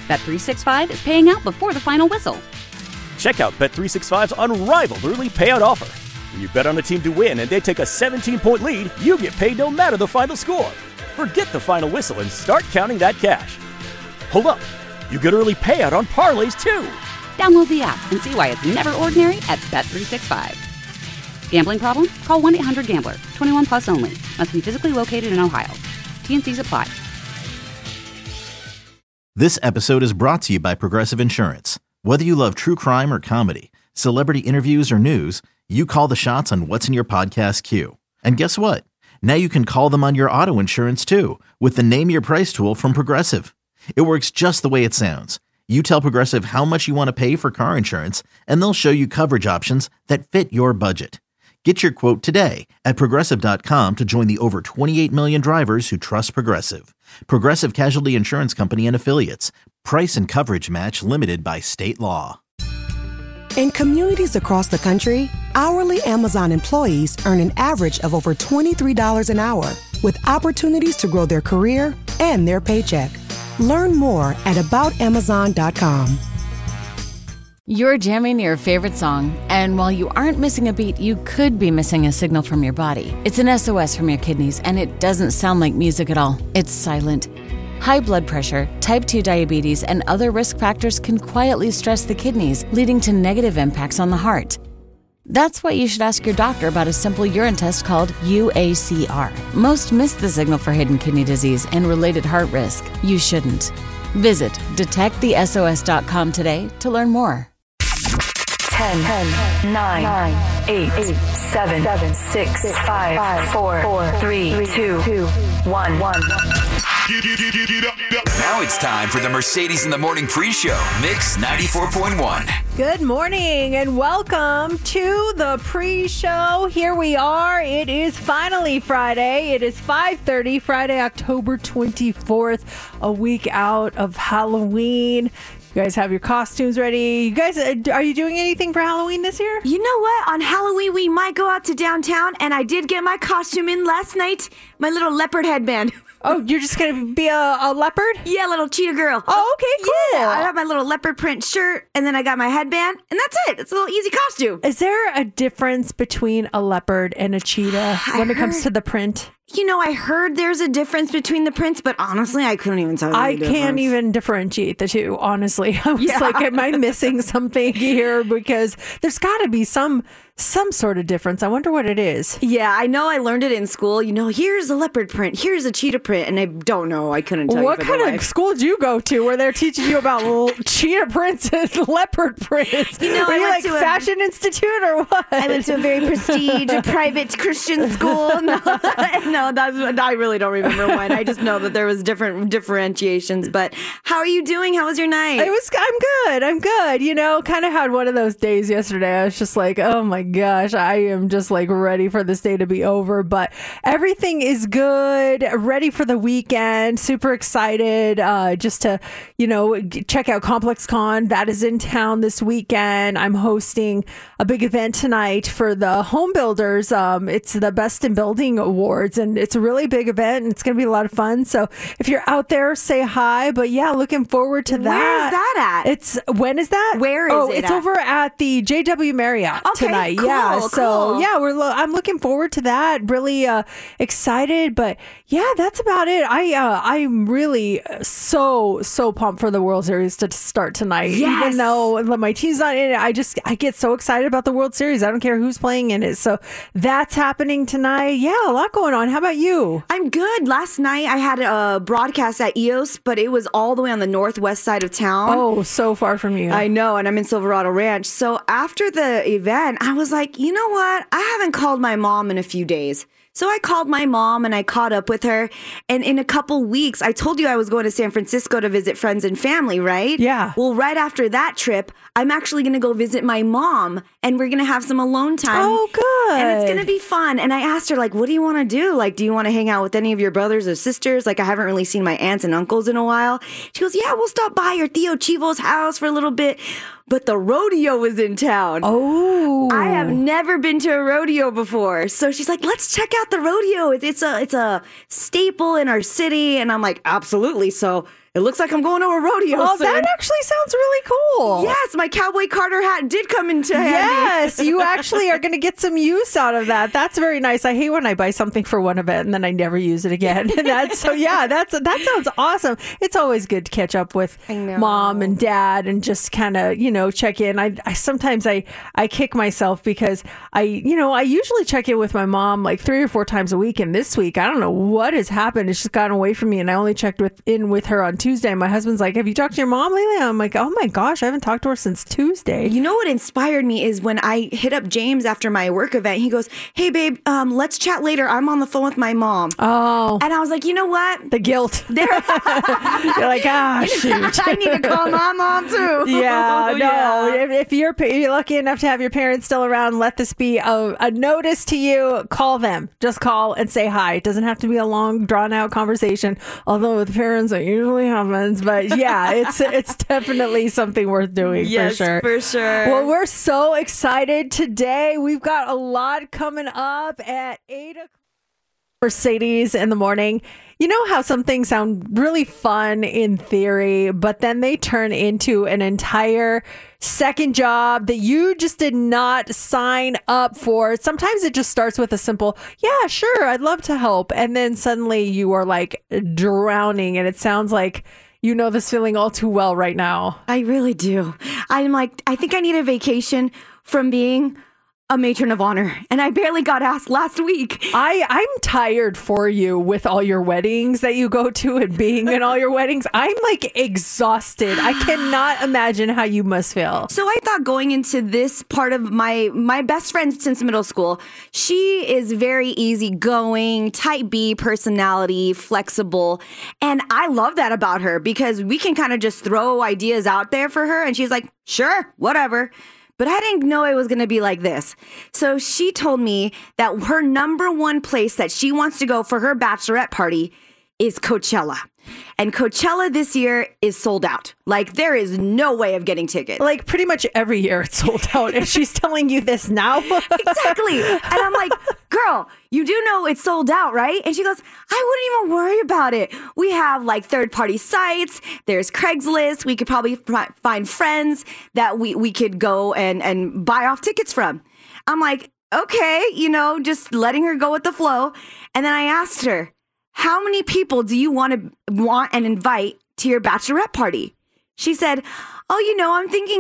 Bet365 is paying out before the final whistle. Check out Bet365's unrivaled early payout offer. When you bet on a team to win and they take a 17-point lead, you get paid no matter the final score. Forget the final whistle and start counting that cash. Hold up. You get early payout on parlays, too. Download the app and see why it's never ordinary at Bet365. Gambling problem? Call 1-800-GAMBLER. 21 plus only. Must be physically located in Ohio. T&Cs apply. This episode is brought to you by Progressive Insurance. Whether you love true crime or comedy, celebrity interviews or news, you call the shots on what's in your podcast queue. And guess what? Now you can call them on your auto insurance too with the Name Your Price tool from Progressive. It works just the way it sounds. You tell Progressive how much you want to pay for car insurance, and they'll show you coverage options that fit your budget. Get your quote today at Progressive.com to join the over 28 million drivers who trust Progressive. Progressive Casualty Insurance Company and Affiliates. Price and coverage match limited by state law. In communities across the country, hourly Amazon employees earn an average of over $23 an hour, with opportunities to grow their career and their paycheck. Learn more at aboutamazon.com. You're jamming your favorite song, and while you aren't missing a beat, you could be missing a signal from your body. It's an SOS from your kidneys, and it doesn't sound like music at all. It's silent. High blood pressure, type 2 diabetes, and other risk factors can quietly stress the kidneys, leading to negative impacts on the heart. That's why you should ask your doctor about a simple urine test called UACR. Most miss the signal for hidden kidney disease and related heart risk. You shouldn't. Visit detectthesos.com today to learn more. 10, 9, 8, 7, 6, 5, 4, 3, 2, 1. Now it's time for the Mercedes in the Morning pre-show, Mix 94.1. Good morning and welcome to the pre-show. Here we are. It is finally Friday. It is 5:30, Friday, October 24th, a week out of Halloween. You guys have your costumes ready. You guys, are you doing anything for Halloween this year? You know what? On Halloween, we might go out to downtown, and I did get my costume in last night. My little leopard headband. Oh, you're just going to be a leopard? Yeah, little cheetah girl. Oh, okay, cool. Yeah, I have my little leopard print shirt, and then I got my headband, and that's it. It's a little easy costume. Is there a difference between a leopard and a cheetah when it comes to the print? You know, I heard there's a difference between the prints, but honestly, I couldn't even tell you the difference. I can't even differentiate the two, honestly. I was like, am I missing something here? Because there's got to be some sort of difference. I wonder what it is. Yeah, I know I learned it in school. You know, here's a leopard print, here's a cheetah print, and I don't know. I couldn't tell you. What kind of school did you go to where they're teaching you about cheetah prints and leopard prints? You know, Were you like Fashion Institute or what? I went to a very prestigious private Christian school. No, I really don't remember when. I just know that there was different differentiations. But how are you doing? How was your night? I'm good. You know, kind of had one of those days yesterday. I was just like, oh my gosh, I am just like ready for this day to be over. But everything is good. Ready for the weekend. Super excited just to, check out Complex Con. That is in town this weekend. I'm hosting a big event tonight for the home builders. It's the Best in Building Awards, and it's a really big event, and it's going to be a lot of fun. So if you're out there, say hi. But yeah, looking forward to that. Where is that at? When is that? Where is it? It's over at the JW Marriott tonight. Cool, yeah. cool. So yeah, I'm looking forward to that. Really excited. But yeah, that's about it. I'm really so pumped for the World Series to start tonight. Yes. Even though my team's not in it, I get so excited about the World Series. I don't care who's playing in it. So that's happening tonight. Yeah, a lot going on. How about you? I'm good. Last night I had a broadcast at EOS, but it was all the way on the northwest side of town. Oh, so far from you. I know, and I'm in Silverado Ranch. So after the event, I was like, you know what? I haven't called my mom in a few days. So I called my mom and I caught up with her. And in a couple weeks, I told you I was going to San Francisco to visit friends and family, right? Yeah. Well, right after that trip, I'm actually going to go visit my mom and we're going to have some alone time. Oh, good. And it's going to be fun. And I asked her, like, what do you want to do? Like, do you want to hang out with any of your brothers or sisters? Like, I haven't really seen my aunts and uncles in a while. She goes, yeah, we'll stop by your Theo Chivo's house for a little bit. But the rodeo was in town. Oh. I have never been to a rodeo before. So she's like, let's check out the rodeo. It's a staple in our city. And I'm like, absolutely. So it looks like I'm going to a rodeo Oh, soon. that actually sounds really cool. Yes, my Cowboy Carter hat did come into handy. Yes, you actually are going to get some use out of that. That's very nice. I hate when I buy something for one event and then I never use it again. That sounds awesome. It's always good to catch up with mom and dad and just kind of, check in. I sometimes I kick myself because I usually check in with my mom like 3 or 4 times a week. And this week, I don't know what has happened. It's just gotten away from me. And I only checked in with her on Tuesday. My husband's like, have you talked to your mom lately? I'm like, oh my gosh, I haven't talked to her since Tuesday. You know what inspired me is when I hit up James after my work event. He goes, hey babe, let's chat later. I'm on the phone with my mom. Oh. And I was like, you know what? The guilt. You're like, shoot. I need to call my mom too. Yeah, no. If you're lucky enough to have your parents still around, let this be a notice to you. Call them. Just call and say hi. It doesn't have to be a long, drawn-out conversation, although with parents it usually happens. But yeah, it's definitely something worth doing. Yes, for sure. Well, we're so excited today. We've got a lot coming up at 8 o'clock. Mercedes in the morning. You know how some things sound really fun in theory, but then they turn into an entire second job that you just did not sign up for. Sometimes it just starts with a simple, yeah, sure, I'd love to help. And then suddenly you are like drowning, and it sounds like you know this feeling all too well right now. I really do. I'm like, I think I need a vacation from being a matron of honor, and I barely got asked last week. I'm tired for you with all your weddings that you go to and being in all your weddings. I'm like exhausted. I cannot imagine how you must feel. So I thought going into this part of my best friend since middle school, she is very easygoing, type B personality, flexible. And I love that about her because we can kind of just throw ideas out there for her. And she's like, sure, whatever. But I didn't know it was going to be like this. So she told me that her number one place that she wants to go for her bachelorette party is Coachella. And Coachella this year is sold out. Like, there is no way of getting tickets. Like, pretty much every year it's sold out. And she's telling you this now? Exactly. And I'm like, girl, you do know it's sold out, right? And she goes, I wouldn't even worry about it. We have like third-party sites. There's Craigslist. We could probably find friends that we could go and buy off tickets from. I'm like, okay, just letting her go with the flow. And then I asked her, how many people do you want and invite to your bachelorette party? She said, I'm thinking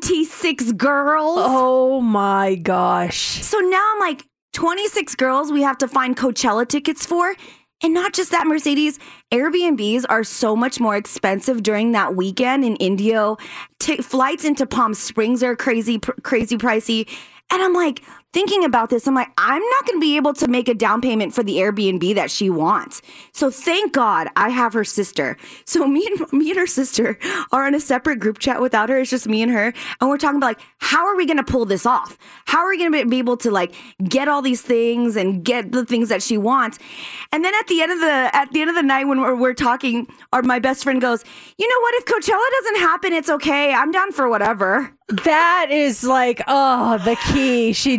26 girls. Oh my gosh. So now I'm like, 26 girls we have to find Coachella tickets for. And not just that, Mercedes, Airbnbs are so much more expensive during that weekend in Indio. Flights into Palm Springs are crazy pricey. And I'm like, thinking about this, I'm like, I'm not going to be able to make a down payment for the Airbnb that she wants. So thank God I have her sister. So me and her sister are in a separate group chat without her. It's just me and her. And we're talking about like, how are we going to pull this off? How are we going to be able to like get all these things and get the things that she wants? And then at the end of the night when we're talking, my best friend goes, you know what? If Coachella doesn't happen, it's okay. I'm down for whatever. That is like, the key. She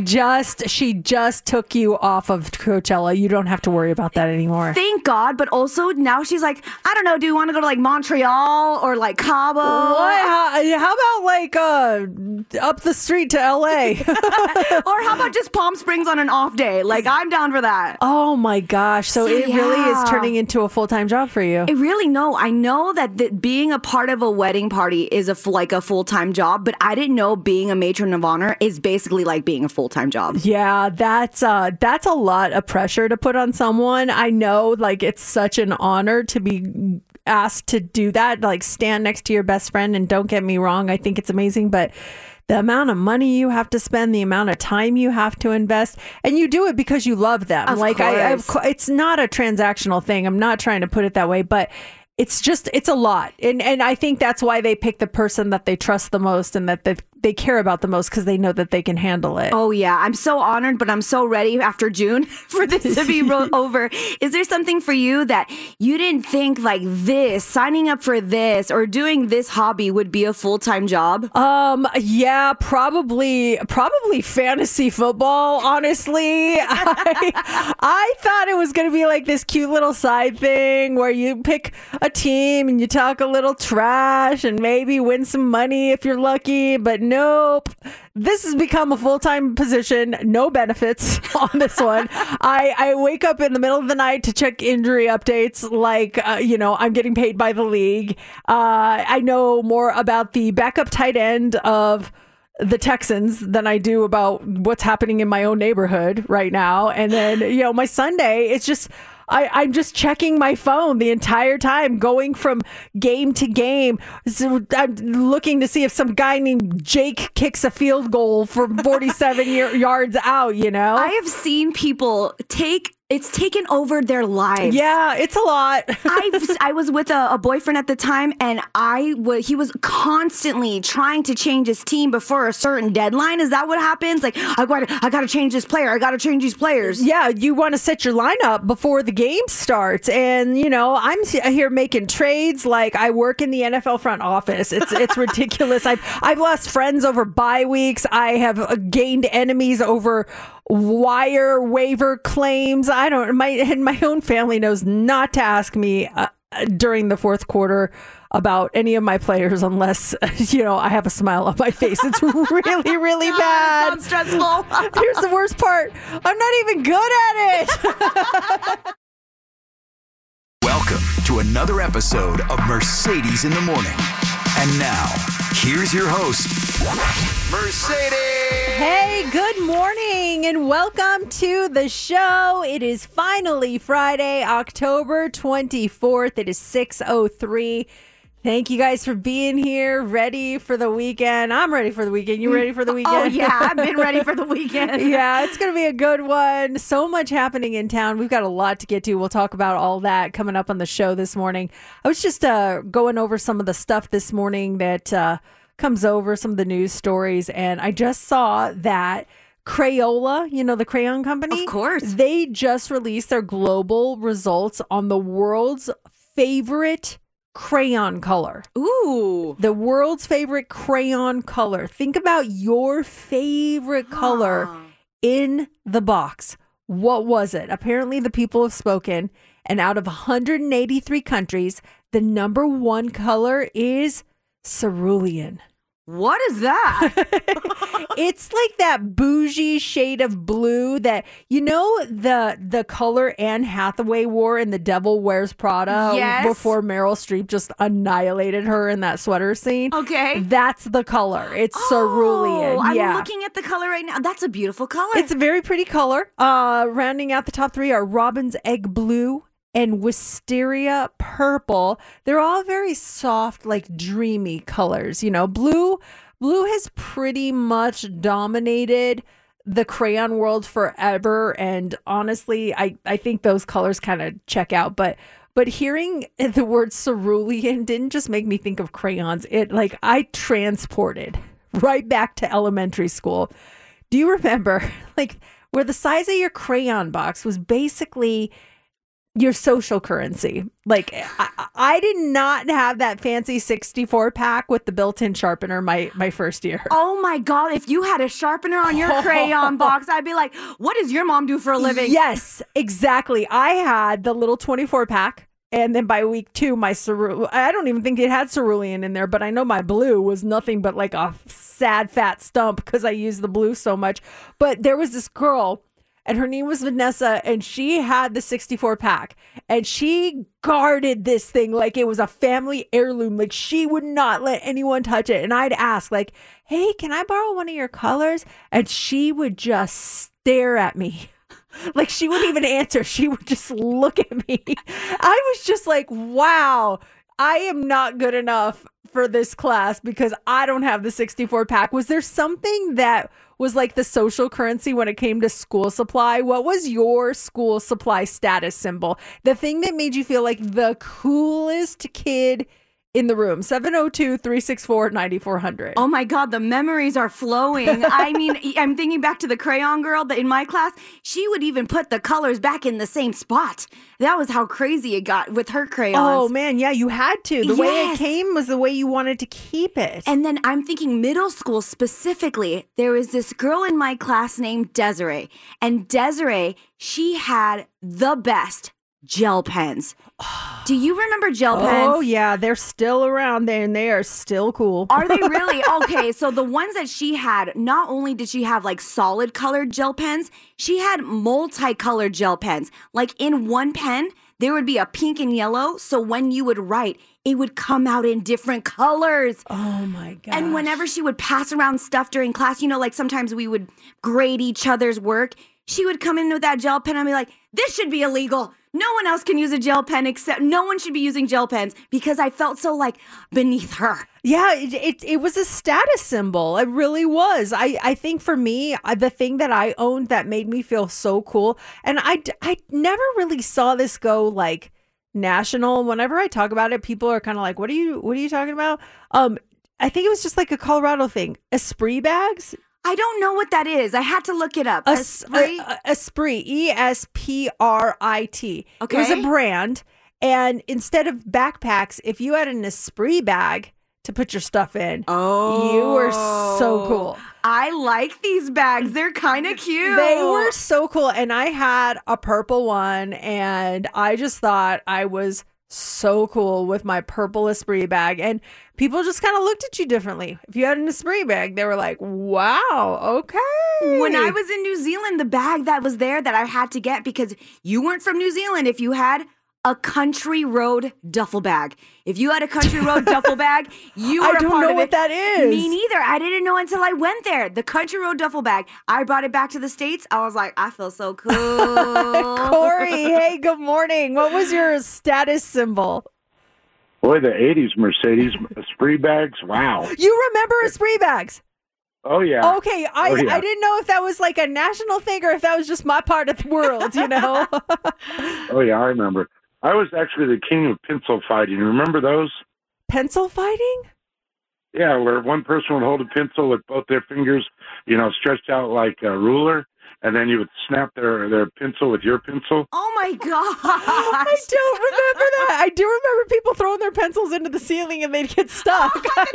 just took you off of Coachella. You don't have to worry about that anymore. Thank God. But also now she's like, I don't know. Do you want to go to like Montreal or like Cabo? What? How about like up the street to LA? Or how about just Palm Springs on an off day? Like, I'm down for that. Oh my gosh. So it really is turning into a full-time job for you. I know that being a part of a wedding party is a full-time job, but I didn't know being a matron of honor is basically like being a full-time job. Yeah, that's a lot of pressure to put on someone. I know, like, it's such an honor to be asked to do that, like stand next to your best friend. And don't get me wrong, I think it's amazing, but the amount of money you have to spend, the amount of time you have to invest, and you do it because you love them. Of course. It's not a transactional thing. I'm not trying to put it that way, but it's a lot. And I think that's why they pick the person that they trust the most and that they care about the most because they know that they can handle it. Oh, yeah. I'm so honored, but I'm so ready after June for this to be over. Is there something for you that you didn't think like this, signing up for this or doing this hobby would be a full-time job? Yeah, probably fantasy football, honestly. I thought it was going to be like this cute little side thing where you pick a team and you talk a little trash and maybe win some money if you're lucky, but nope. This has become a full-time position, no benefits on this one. I wake up in the middle of the night to check injury updates like, I'm getting paid by the league. I know more about the backup tight end of the Texans than I do about what's happening in my own neighborhood right now. And then, my Sunday, it's just... I'm just checking my phone the entire time, going from game to game. So I'm looking to see if some guy named Jake kicks a field goal from 47 yards out, I have seen people it's taken over their lives. Yeah, it's a lot. I was with a boyfriend at the time, and he was constantly trying to change his team before a certain deadline. Is that what happens? Like, I got to change this player. I got to change these players. Yeah, you want to set your lineup before the game starts. And, I'm here making trades like I work in the NFL front office. It's ridiculous. I've lost friends over bye weeks. I have gained enemies over waiver claims. My own family knows not to ask me during the fourth quarter about any of my players unless, I have a smile on my face. It's really, really bad. Sounds stressful. Here's the worst part. I'm not even good at it. Welcome to another episode of Mercedes in the Morning. And now, here's your host, Mercedes. Hey, good morning and welcome to the show. It is finally Friday, October 24th. It is 6:03. Thank you guys for being here, ready for the weekend. I'm ready for the weekend. You ready for the weekend? Oh, yeah. I've been ready for the weekend. Yeah, it's going to be a good one. So much happening in town. We've got a lot to get to. We'll talk about all that coming up on the show this morning. I was just going over some of the stuff this morning that comes over, some of the news stories, and I just saw that Crayola, the crayon company? Of course. They just released their global results on the world's favorite crayon color. Ooh. The world's favorite crayon color. Think about your favorite color in the box. What was it? Apparently the people have spoken, and out of 183 countries, the number one color is cerulean. What is that? It's like that bougie shade of blue that, the color Anne Hathaway wore in The Devil Wears Prada before Meryl Streep just annihilated her in that sweater scene. Okay. That's the color. It's cerulean. I'm looking at the color right now. That's a beautiful color. It's a very pretty color. Rounding out the top three are Robin's Egg Blue and Wisteria Purple. They're all very soft, like dreamy colors. Blue has pretty much dominated the crayon world forever. And honestly, I think those colors kind of check out. But hearing the word cerulean didn't just make me think of crayons. I transported right back to elementary school. Do you remember where the size of your crayon box was basically your social currency? I did not have that fancy 64 pack with the built-in sharpener my first year. Oh my God. If you had a sharpener on your crayon box, I'd be like, what does your mom do for a living? Yes, exactly. I had the little 24 pack. And then by week 2, I don't even think it had cerulean in there, but I know my blue was nothing but like a sad fat stump because I used the blue so much. But there was this girl, and her name was Vanessa, and she had the 64 pack, and she guarded this thing like it was a family heirloom. Like, she would not let anyone touch it. And I'd ask, hey, can I borrow one of your colors? And she would just stare at me. She wouldn't even answer. She would just look at me. I was just like, wow, I am not good enough for this class because I don't have the 64 pack. Was there something that was like the social currency when it came to school supply? What was your school supply status symbol? The thing that made you feel like the coolest kid in the room. 702-364-9400. Oh my God, the memories are flowing. I mean, I'm thinking back to the crayon girl that in my class, she would even put the colors back in the same spot. That was how crazy it got with her crayons. Oh man, yeah, you had to. The way it came was the way you wanted to keep it. And then I'm thinking middle school specifically, there was this girl in my class named Desiree. And Desiree, she had the best gel pens. Do you remember gel pens? Oh, yeah. They're still around there and they are still cool. Are they really? Okay, so the ones that she had, not only did she have like solid colored gel pens, she had multicolored gel pens. Like in one pen, there would be a pink and yellow. So when you would write, it would come out in different colors. Oh my God. And whenever she would pass around stuff during class, you know, like sometimes we would grade each other's work. She would come in with that gel pen and be like, this should be illegal. No one else can use a gel pen except no one should be using gel pens, because I felt so like beneath her. Yeah, it was a status symbol. It really was. I think for me, the thing that I owned that made me feel so cool, and I never really saw this go like national. Whenever I talk about it, people are kind of like, what are you talking about? I think it was just like a Colorado thing. Esprit bags. I don't know what that is. I had to look it up. Esprit, Esprit. Okay. It was a brand. And instead of backpacks, if you had an Esprit bag to put your stuff in, you were so cool. I like these bags. They're kind of cute. They were so cool. And I had a purple one, and I just thought I was so cool with my purple Esprit bag. And people just kind of looked at you differently. If you had an Esprit bag, they were like, wow, okay. When I was in New Zealand, the bag that was there that I had to get, because you weren't from New Zealand, if you had a Country Road duffel bag. If you had a Country Road duffel bag, you were a part of it. I don't know what that is. Me neither. I didn't know until I went there. The Country Road duffel bag. I brought it back to the States. I was like, I feel so cool. Corey, hey, good morning. What was your status symbol? Boy, the 80s Mercedes Esprit bags. Wow. You remember Esprit bags? Oh, yeah. Okay, I didn't know if that was like a national thing or if that was just my part of the world, you know? Oh, yeah, I remember. I was actually the king of pencil fighting. Remember those? Pencil fighting? Yeah, where one person would hold a pencil with both their fingers, you know, stretched out like a ruler, and then you would snap their pencil with your pencil. Oh, my God. I don't remember that. I do remember people throwing their pencils into the ceiling and they'd get stuck.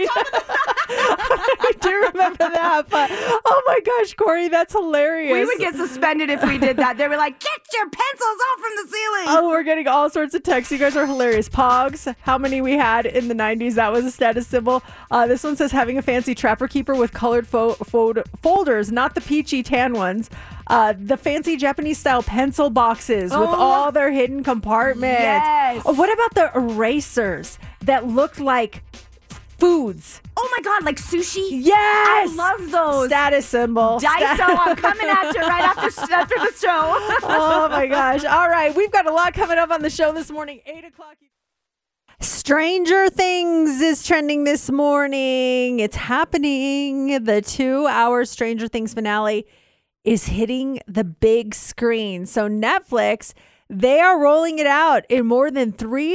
I do remember that. But, oh, my gosh, Corey, that's hilarious. We would get suspended if we did that. They were like, get your pencils off from the ceiling. Oh, we're getting all sorts of texts. You guys are hilarious. Pogs, how many we had in the 90s. That was a status symbol. This one says having a fancy Trapper Keeper with colored folders, not the peachy tan ones. The fancy Japanese style pencil boxes with all their hidden compartments. Yes. Oh, what about the erasers that looked like foods? Oh my God, like sushi? Yes. I love those. Status symbol. Daiso, I'm coming at you right after the show. Oh my gosh. All right. We've got a lot coming up on the show this morning. 8 o'clock. Stranger Things is trending this morning. It's happening. The 2-hour Stranger Things finale is hitting the big screen. So Netflix, they are rolling it out in more than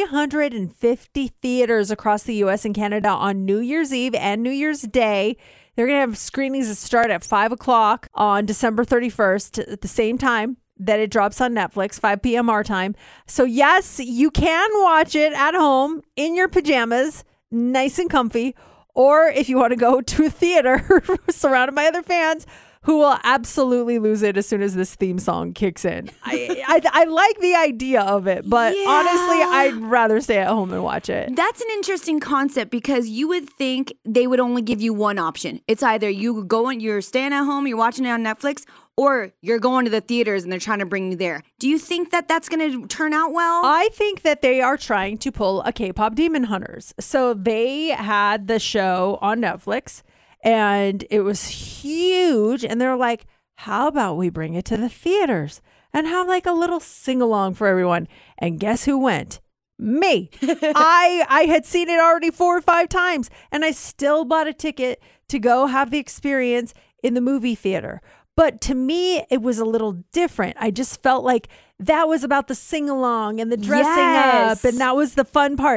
350 theaters across the U.S. and Canada on New Year's Eve and New Year's Day. They're going to have screenings that start at 5 o'clock on December 31st at the same time that it drops on Netflix, 5 p.m. our time. So yes, you can watch it at home in your pajamas, nice and comfy. Or if you want to go to a theater surrounded by other fans who will absolutely lose it as soon as this theme song kicks in. I like the idea of it, but honestly, I'd rather stay at home and watch it. That's an interesting concept, because you would think they would only give you one option. It's either you're staying at home, you're watching it on Netflix, or you're going to the theaters and they're trying to bring you there. Do you think that that's going to turn out well? I think that they are trying to pull a K-pop Demon Hunters. So they had the show on Netflix, and it was huge. And they're like, how about we bring it to the theaters and have like a little sing-along for everyone? And guess who went? Me. I had seen it already 4 or 5 times, and I still bought a ticket to go have the experience in the movie theater. But to me, it was a little different. I just felt like that was about the sing-along and the dressing up, and that was the fun part.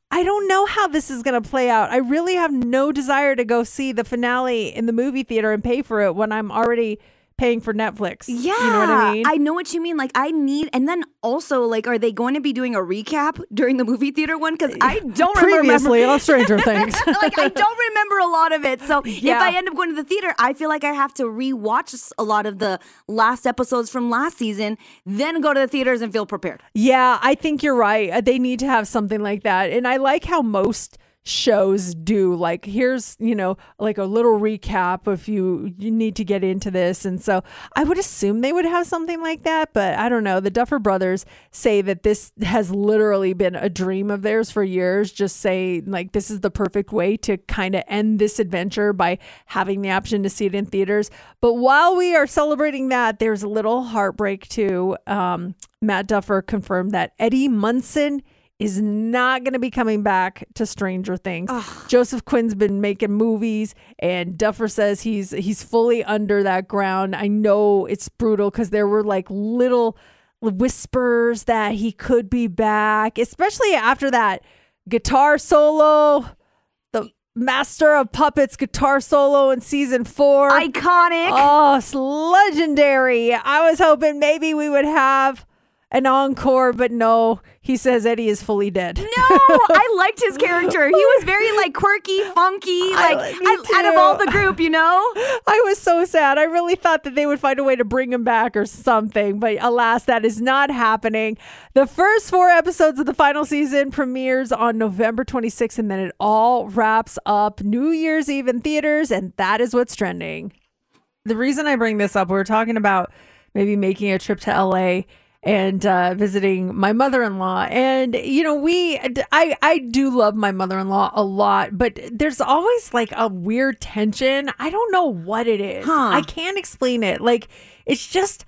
I don't know how this is going to play out. I really have no desire to go see the finale in the movie theater and pay for it when I'm already paying for Netflix. Yeah. You know what I mean? I know what you mean. Like, I need, and then also, like, are they going to be doing a recap during the movie theater one? Because I don't Previously remember. on Stranger Things. Like, I don't remember a lot of it. So Yeah. if I end up going to the theater, I feel like I have to rewatch a lot of the last episodes from last season, then go to the theaters and feel prepared. Yeah, I think you're right. They need to have something like that. And I like how most shows do, like, here's, like a little recap if you need to get into this. And so I would assume they would have something like that, but I don't know. The Duffer Brothers say that this has literally been a dream of theirs for years, just say like this is the perfect way to kind of end this adventure by having the option to see it in theaters. But while we are celebrating that, there's a little heartbreak too. Matt Duffer confirmed that Eddie Munson is not going to be coming back to Stranger Things. Ugh. Joseph Quinn's been making movies, and Duffer says he's fully under that ground. I know it's brutal because there were like little whispers that he could be back, especially after that guitar solo, the Master of Puppets guitar solo in season 4. Iconic. Oh, it's legendary. I was hoping maybe we would have an encore, but no, he says Eddie is fully dead. No, I liked his character. He was very like quirky, funky, out of all the group, I was so sad. I really thought that they would find a way to bring him back or something, but alas, that is not happening. The first 4 episodes of the final season premieres on November 26th, and then it all wraps up New Year's Eve in theaters, and that is what's trending. The reason I bring this up, we're talking about maybe making a trip to LA and visiting my mother-in-law. And, I do love my mother-in-law a lot, but there's always like a weird tension. I don't know what it is. I can't explain it. Like, it's just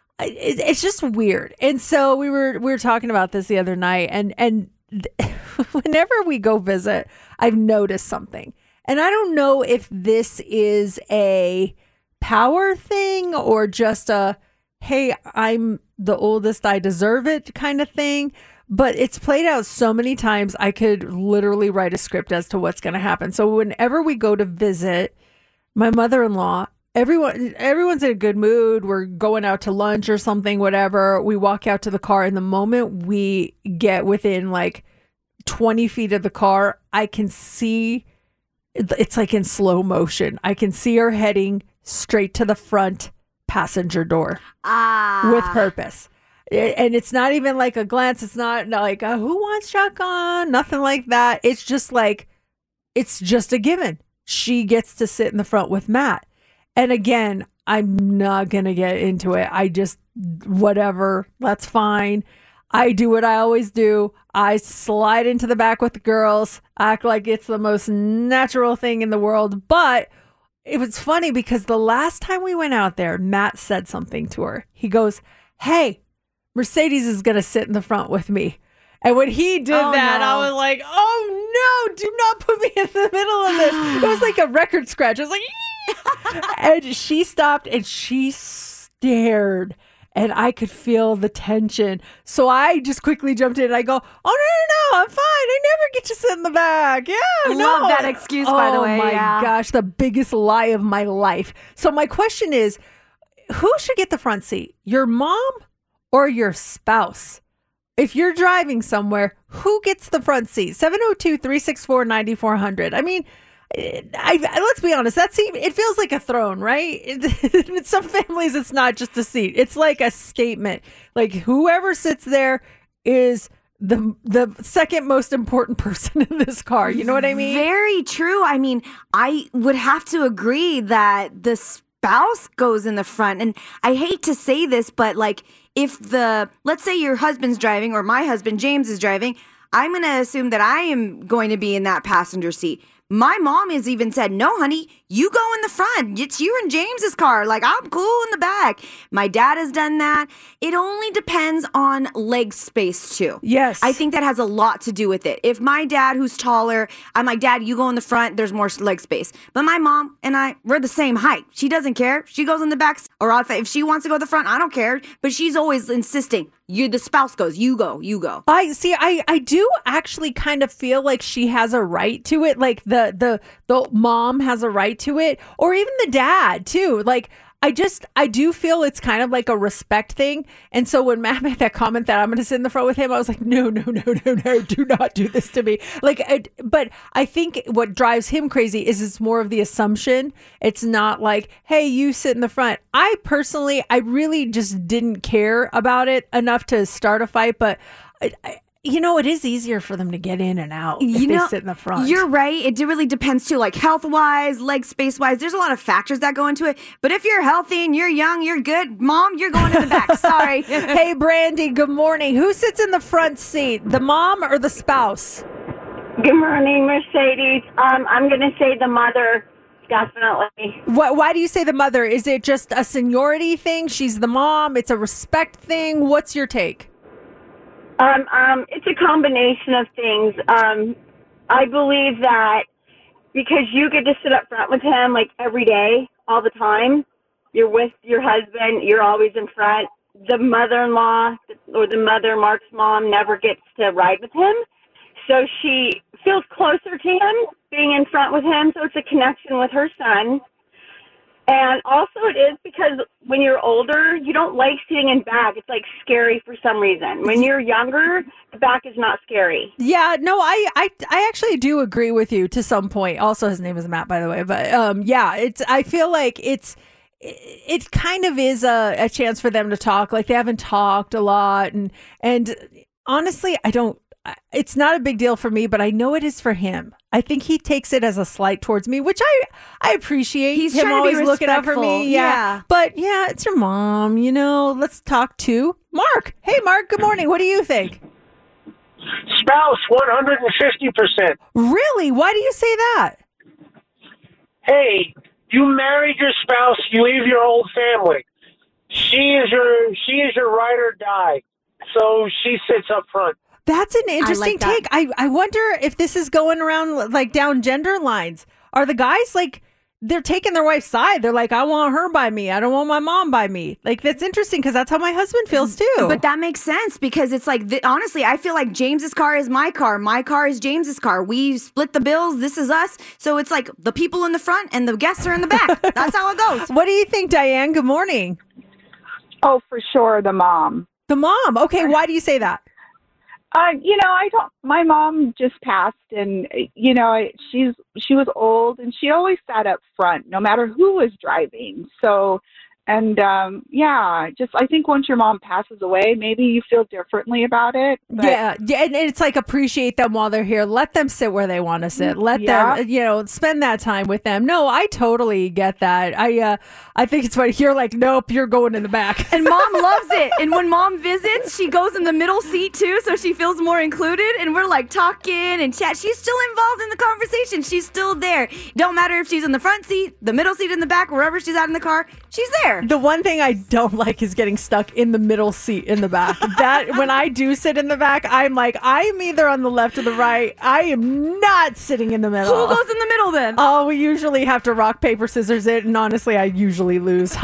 weird. And so we were talking about this the other night, and whenever we go visit, I've noticed something. And I don't know if this is a power thing or just a, hey, I'm the oldest, I deserve it kind of thing. But it's played out so many times, I could literally write a script as to what's going to happen. So whenever we go to visit my mother-in-law, everyone's in a good mood. We're going out to lunch or something, whatever. We walk out to the car, and the moment we get within like 20 feet of the car, I can see, it's like in slow motion. I can see her heading straight to the front passenger door with purpose. And it's not even like a glance. It's not like a, who wants shotgun, nothing like that. It's just like, it's just a given. She gets to sit in the front with Matt. And again, I'm not going to get into it. I just, whatever, that's fine. I do what I always do. I slide into the back with the girls, act like it's the most natural thing in the world. But it was funny because the last time we went out there, Matt said something to her. He goes, hey, Mercedes is going to sit in the front with me. And when he did that, no. I was like, oh no, do not put me in the middle of this. It was like a record scratch. I was like, and she stopped and she stared. And I could feel the tension. So I just quickly jumped in and I go, oh, no, I'm fine. I never get to sit in the back. Yeah, Love that excuse, by the way. Oh, my gosh, the biggest lie of my life. So my question is, who should get the front seat? Your mom or your spouse? If you're driving somewhere, who gets the front seat? 702-364-9400. I mean, let's be honest, that seat, it feels like a throne, right? In some families, it's not just a seat. It's like a statement. Like whoever sits there is the second most important person in this car. You know what I mean? Very true. I mean, I would have to agree that the spouse goes in the front. And I hate to say this, but like if let's say your husband's driving or my husband, James, is driving, I'm going to assume that I am going to be in that passenger seat. My mom has even said, no, honey, you go in the front. It's you and James's car. Like, I'm cool in the back. My dad has done that. It only depends on leg space, too. Yes. I think that has a lot to do with it. If my dad, who's taller, I'm like, Dad, you go in the front, there's more leg space. But my mom and I, we're the same height. She doesn't care. She goes in the back. Or if she wants to go to the front, I don't care. But she's always insisting, the spouse goes, you go. I do actually kind of feel like she has a right to it. Like the mom has a right to it, or even the dad too. Like, I do feel it's kind of like a respect thing. And so when Matt made that comment that I'm going to sit in the front with him, I was like, no, do not do this to me. But I think what drives him crazy is it's more of the assumption. It's not like, hey, you sit in the front. I really just didn't care about it enough to start a fight, but it is easier for them to get in and out if they sit in the front. You're right. It really depends too, like health-wise, leg space-wise. There's a lot of factors that go into it. But if you're healthy and you're young, you're good. Mom, you're going in the back. Sorry. Hey, Brandy, good morning. Who sits in the front seat, the mom or the spouse? Good morning, Mercedes. I'm going to say the mother, definitely. Why do you say the mother? Is it just a seniority thing? She's the mom. It's a respect thing. What's your take? It's a combination of things. I believe that because you get to sit up front with him like every day, all the time, you're with your husband, you're always in front. The mother-in-law or the mother, Mark's mom, never gets to ride with him. So she feels closer to him being in front with him. So it's a connection with her son. And also it is because when you're older, you don't like sitting in back. It's like scary for some reason. When you're younger, the back is not scary. Yeah, no, I actually do agree with you to some point. Also, his name is Matt, by the way. But I feel like it kind of is a chance for them to talk. Like they haven't talked a lot. And honestly, it's not a big deal for me, but I know it is for him. I think he takes it as a slight towards me, which I appreciate. He's him trying always to be looking out for me. Yeah. But yeah, it's your mom, Let's talk to Mark. Hey, Mark, good morning. What do you think? Spouse, 150%. Really? Why do you say that? Hey, you married your spouse, you leave your old family. She is your ride or die. So she sits up front. That's an interesting take. I wonder if this is going around like down gender lines. Are the guys like they're taking their wife's side? They're like, I want her by me. I don't want my mom by me. Like that's interesting because that's how my husband feels too. But that makes sense because it's like honestly, I feel like James's car is my car. My car is James's car. We split the bills. This is us. So it's like the people in the front and the guests are in the back. That's how it goes. What do you think, Diane? Good morning. Oh, for sure, the mom. The mom. Okay, why do you say that? My mom just passed and, she was old and she always sat up front no matter who was driving. So, and I think once your mom passes away, maybe you feel differently about it. But yeah. And it's like appreciate them while they're here. Let them sit where they want to sit. Let them, spend that time with them. No, I totally get that. I think it's funny. You're like, nope, you're going in the back. And mom loves it. And when mom visits, she goes in the middle seat too, so she feels more included. And we're like talking and chat. She's still involved in the conversation. She's still there. Don't matter if she's in the front seat, the middle seat in the back, wherever she's at in the car, she's there. The one thing I don't like is getting stuck in the middle seat in the back. That when I do sit in the back, I'm like, I'm either on the left or the right. I am not sitting in the middle. Who goes in the middle then? Oh, we usually have to rock, paper, scissors it. And honestly, I usually lose.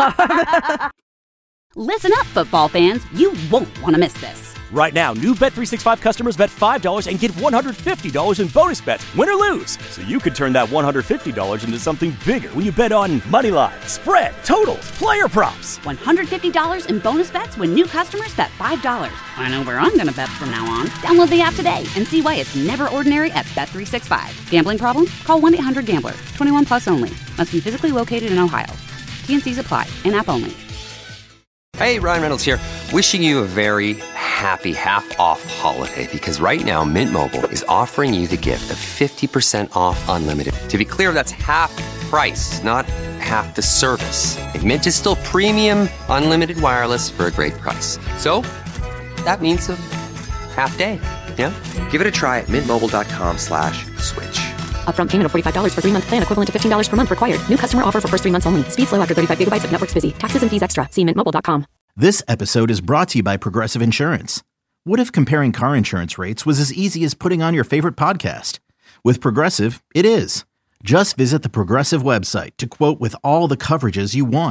Listen up, football fans. You won't want to miss this. Right now, new Bet365 customers bet $5 and get $150 in bonus bets, win or lose. So you could turn that $150 into something bigger when you bet on money line, spread, totals, player props. $150 in bonus bets when new customers bet $5. I know where I'm going to bet from now on. Download the app today and see why it's never ordinary at Bet365. Gambling problem? Call 1-800-GAMBLER. 21 plus only. Must be physically located in Ohio. T&Cs apply. In-app only. Hey, Ryan Reynolds here. Wishing you a very happy half-off holiday because right now Mint Mobile is offering you the gift of 50% off unlimited. To be clear, that's half price, not half the service. And Mint is still premium unlimited wireless for a great price. So that means a half day. Yeah? Give it a try at mintmobile.com/switch. Upfront payment of $45 for 3-month plan equivalent to $15 per month required. New customer offer for first 3 months only. Speed slow after 35 gigabytes if network's busy. Taxes and fees extra. See mintmobile.com. This episode is brought to you by Progressive Insurance. What if comparing car insurance rates was as easy as putting on your favorite podcast? With Progressive, it is. Just visit the Progressive website to quote with all the coverages you want.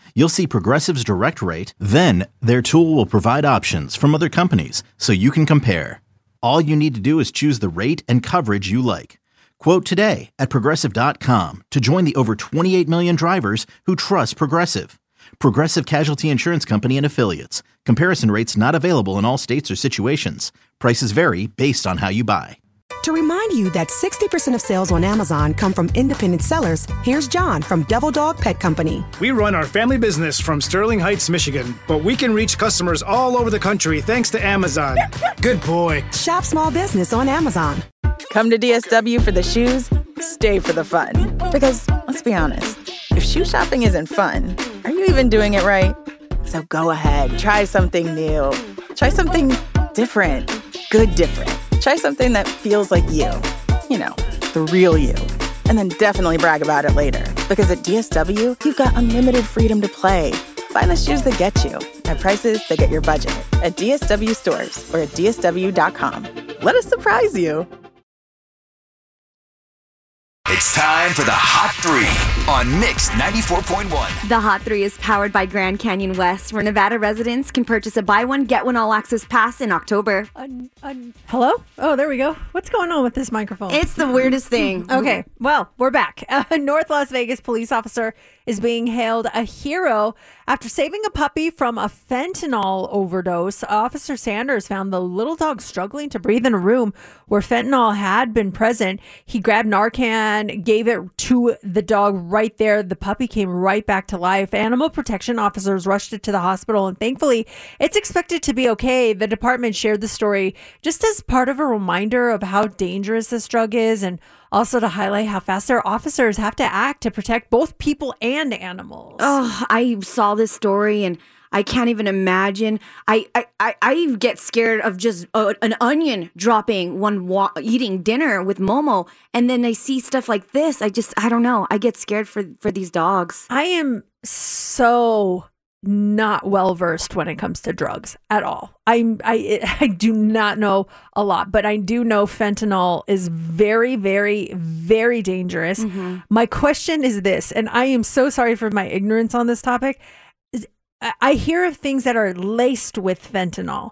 You'll see Progressive's direct rate, then their tool will provide options from other companies so you can compare. All you need to do is choose the rate and coverage you like. Quote today at Progressive.com to join the over 28 million drivers who trust Progressive. Progressive Casualty Insurance Company and Affiliates. Comparison rates not available in all states or situations. Prices vary based on how you buy. To remind you that 60% of sales on Amazon come from independent sellers, here's John from Devil Dog Pet Company. We run our family business from Sterling Heights, Michigan, but we can reach customers all over the country thanks to Amazon. Good boy. Shop small business on Amazon. Come to DSW for the shoes, stay for the fun. Because, let's be honest, if shoe shopping isn't fun, are you even doing it right? So go ahead, try something new. Try something different. Good different. Try something that feels like you. You know, the real you. And then definitely brag about it later. Because at DSW, you've got unlimited freedom to play. Find the shoes that get you at prices that get your budget at DSW stores or at DSW.com. Let us surprise you. It's time for the Hot 3 on Mix 94.1. The Hot 3 is powered by Grand Canyon West, where Nevada residents can purchase a buy one, get one all-access pass in October. Hello? Oh, there we go. What's going on with this microphone? It's the weirdest thing. Okay, well, we're back. A North Las Vegas police officer is being hailed a hero after saving a puppy from a fentanyl overdose. Officer Sanders found the little dog struggling to breathe in a room where fentanyl had been present. He grabbed Narcan, gave it to the dog right there. The puppy came right back to life. Animal protection officers rushed it to the hospital, and thankfully, it's expected to be okay. The department shared the story just as part of a reminder of how dangerous this drug is, and also to highlight how fast their officers have to act to protect both people and animals. Oh, I saw this story and I can't even imagine. I get scared of just an onion dropping when eating dinner with Momo, and then I see stuff like this. I don't know. I get scared for these dogs. I am so not well versed when it comes to drugs at all. I do not know a lot, but I do know fentanyl is very, very, very dangerous. Mm-hmm. My question is this, and I am so sorry for my ignorance on this topic. I hear of things that are laced with fentanyl.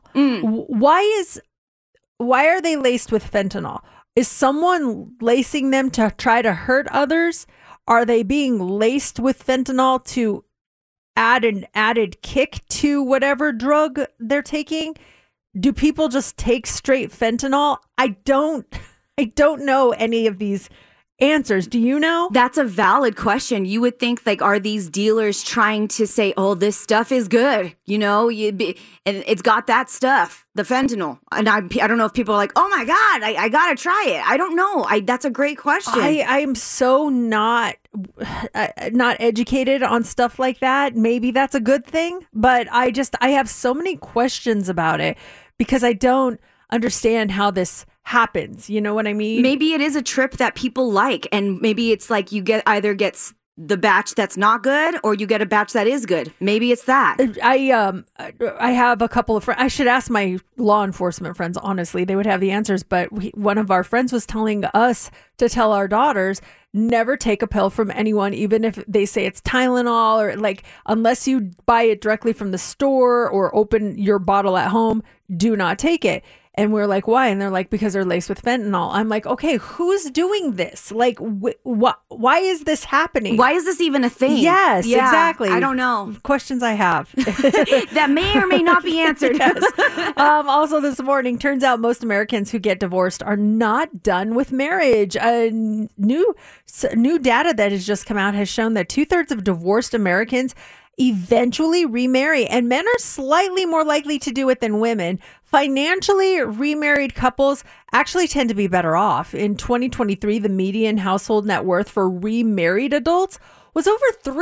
Why are they laced with fentanyl? Is someone lacing them to try to hurt others? Are they being laced with fentanyl to add an added kick to whatever drug they're taking? Do people just take straight fentanyl? I don't know any of these answers. Do you know? That's a valid question. You would think, like, are these dealers trying to say, oh, this stuff is good, you know, and it's got that stuff, the fentanyl. And I don't know if people are like, oh my God, I gotta try it. I don't know. That's a great question. I am so not educated on stuff like that. Maybe that's a good thing, but I have so many questions about it because I don't understand how this happens. You know what I mean? Maybe it is a trip that people like, and maybe it's like you either get the batch that's not good or you get a batch that is good. Maybe it's that. I have a couple of friends. I should ask my law enforcement friends, honestly. They would have the answers, but one of our friends was telling us to tell our daughters, never take a pill from anyone, even if they say it's Tylenol, or like, unless you buy it directly from the store or open your bottle at home, do not take it. And we're like, why? And they're like, because they're laced with fentanyl. I'm like, okay, who's doing this? Like, why is this happening? Why is this even a thing? Yes, yeah, exactly. I don't know. Questions I have. That may or may not be answered. Yes. Also this morning, turns out most Americans who get divorced are not done with marriage. New data that has just come out has shown that 2/3 of divorced Americans eventually remarry, and men are slightly more likely to do it than women. Financially, remarried couples actually tend to be better off. In 2023, the median household net worth for remarried adults was over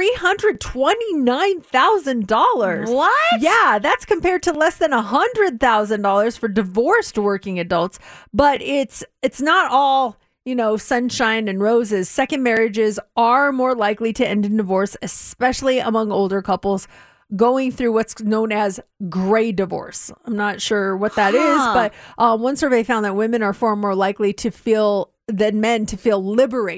$329,000. What? Yeah, that's compared to less than $100,000 for divorced working adults. But it's not all, you know, sunshine and roses. Second marriages are more likely to end in divorce, especially among older couples going through what's known as gray divorce. I'm not sure what that is, but one survey found that women are far more likely to feel than men to feel liberated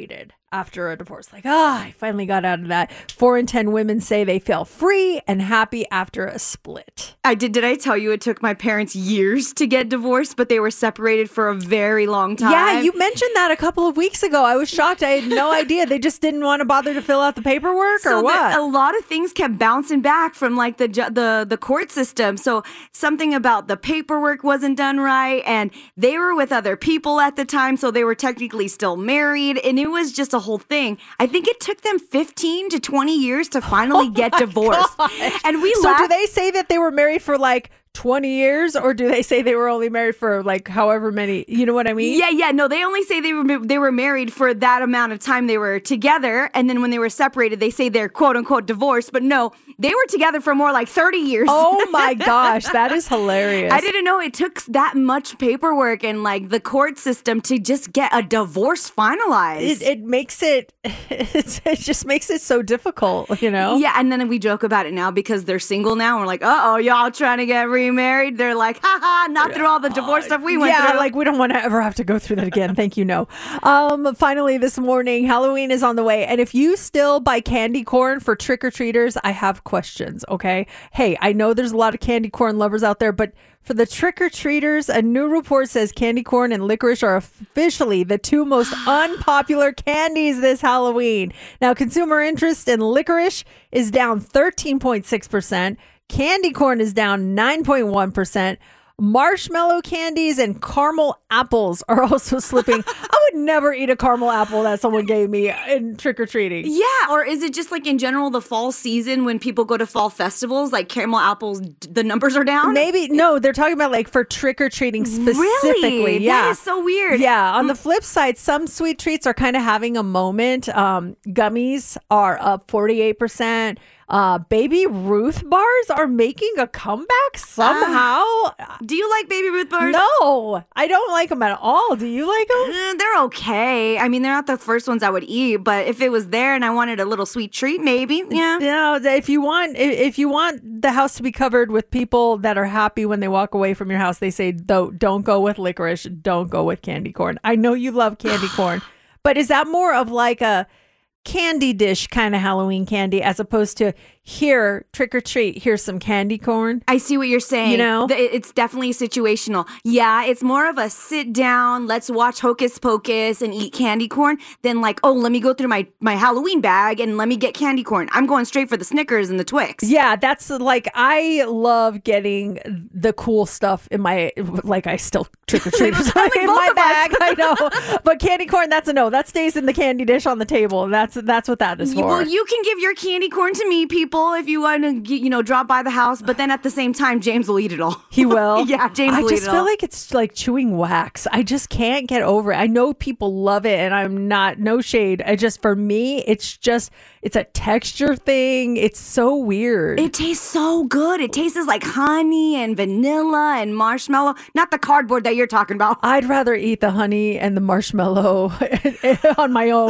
after a divorce. Like, I finally got out of that. 4 in 10 women say they feel free and happy after a split. Did I tell you it took my parents years to get divorced, but they were separated for a very long time? Yeah, you mentioned that a couple of weeks ago. I was shocked. I had no idea. They just didn't want to bother to fill out the paperwork or what? A lot of things kept bouncing back from like the court system. So something about the paperwork wasn't done right, and they were with other people at the time, so they were technically still married, and it was just a whole thing. I think it took them 15 to 20 years to finally get divorced. Gosh. And we So do they say that they were married for like 20 years, or do they say they were only married for like however many, you know what I mean? Yeah. No, they only say they were married for that amount of time they were together. And then when they were separated, they say they're quote unquote divorced. But no, they were together for more like 30 years. Oh my gosh, that is hilarious. I didn't know it took that much paperwork and like the court system to just get a divorce finalized. It makes it just makes it so difficult, you know? Yeah, and then we joke about it now because they're single now. We're like, y'all trying to get remarried? They're like, not through all the divorce stuff we went through. Yeah, like we don't want to ever have to go through that again. Thank you, no. Finally this morning, Halloween is on the way. And if you still buy candy corn for trick-or-treaters, I have questions, okay? Hey, I know there's a lot of candy corn lovers out there, but for the trick-or-treaters, a new report says candy corn and licorice are officially the 2 most unpopular candies this Halloween. Now, consumer interest in licorice is down 13.6%. Candy corn is down 9.1%. Marshmallow candies and caramel apples are also slipping. I would never eat a caramel apple that someone gave me in trick-or-treating. Yeah, or is it just like in general the fall season when people go to fall festivals, like caramel apples, the numbers are down? Maybe. No, they're talking about like for trick-or-treating specifically. Really? Yeah. That is so weird. Yeah. On the flip side, some sweet treats are kind of having a moment. Gummies are up 48%. Baby Ruth bars are making a comeback somehow. Do you like Baby Ruth bars? No, I don't like them at all. Do you like them? They're okay. I mean, they're not the first ones I would eat, but if it was there and I wanted a little sweet treat, maybe. Yeah. No, if you want the house to be covered with people that are happy when they walk away from your house, they say don't go with licorice, don't go with candy corn. I know you love candy corn, but is that more of like a candy dish kind of Halloween candy as opposed to here, trick or treat, here's some candy corn? I see what you're saying. You know? It's definitely situational. Yeah, it's more of a sit down, let's watch Hocus Pocus and eat candy corn than like, let me go through my Halloween bag and let me get candy corn. I'm going straight for the Snickers and the Twix. Yeah, that's like, I love getting the cool stuff in my, like I still trick or treat in my bag. I know. But candy corn, that's a no. That stays in the candy dish on the table. That's what that is for. Well, you can give your candy corn to me, people, if you want to, drop by the house. But then at the same time, James will eat it all. He will? Yeah, James will eat it all. I just feel like it's like chewing wax. I just can't get over it. I know people love it, and I'm not, no shade. For me, it's a texture thing. It's so weird. It tastes so good. It tastes like honey and vanilla and marshmallow. Not the cardboard that you're talking about. I'd rather eat the honey and the marshmallow on my own.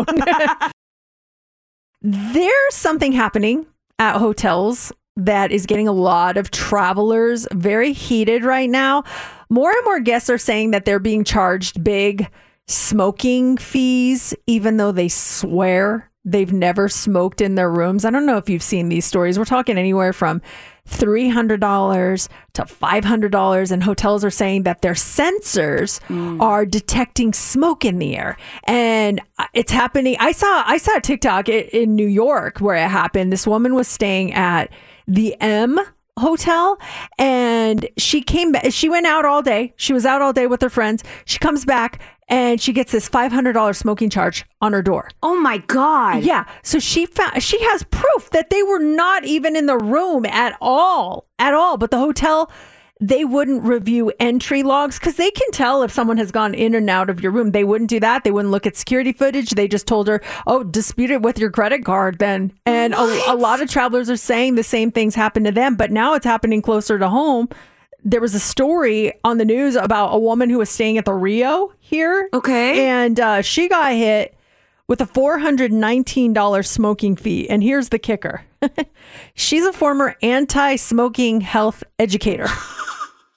There's something happening at hotels that is getting a lot of travelers very heated right now. More and more guests are saying that they're being charged big smoking fees, even though they swear they've never smoked in their rooms. I don't know if you've seen these stories. We're talking anywhere from $300 to $500, and hotels are saying that their sensors are detecting smoke in the air, and it's happening. I saw a TikTok in New York where it happened. This woman was staying at the M Hotel, and she went out all day. She was out all day with her friends. She comes back and she gets this $500 smoking charge on her door. Oh my God. Yeah. So she has proof that they were not even in the room at all. But the hotel, they wouldn't review entry logs because they can tell if someone has gone in and out of your room. They wouldn't do that. They wouldn't look at security footage. They just told her, dispute it with your credit card then. And a lot of travelers are saying the same things happen to them, but now it's happening closer to home. There was a story on the news about a woman who was staying at the Rio here. Okay. And she got hit with a $419 smoking fee. And here's the kicker. She's a former anti-smoking health educator.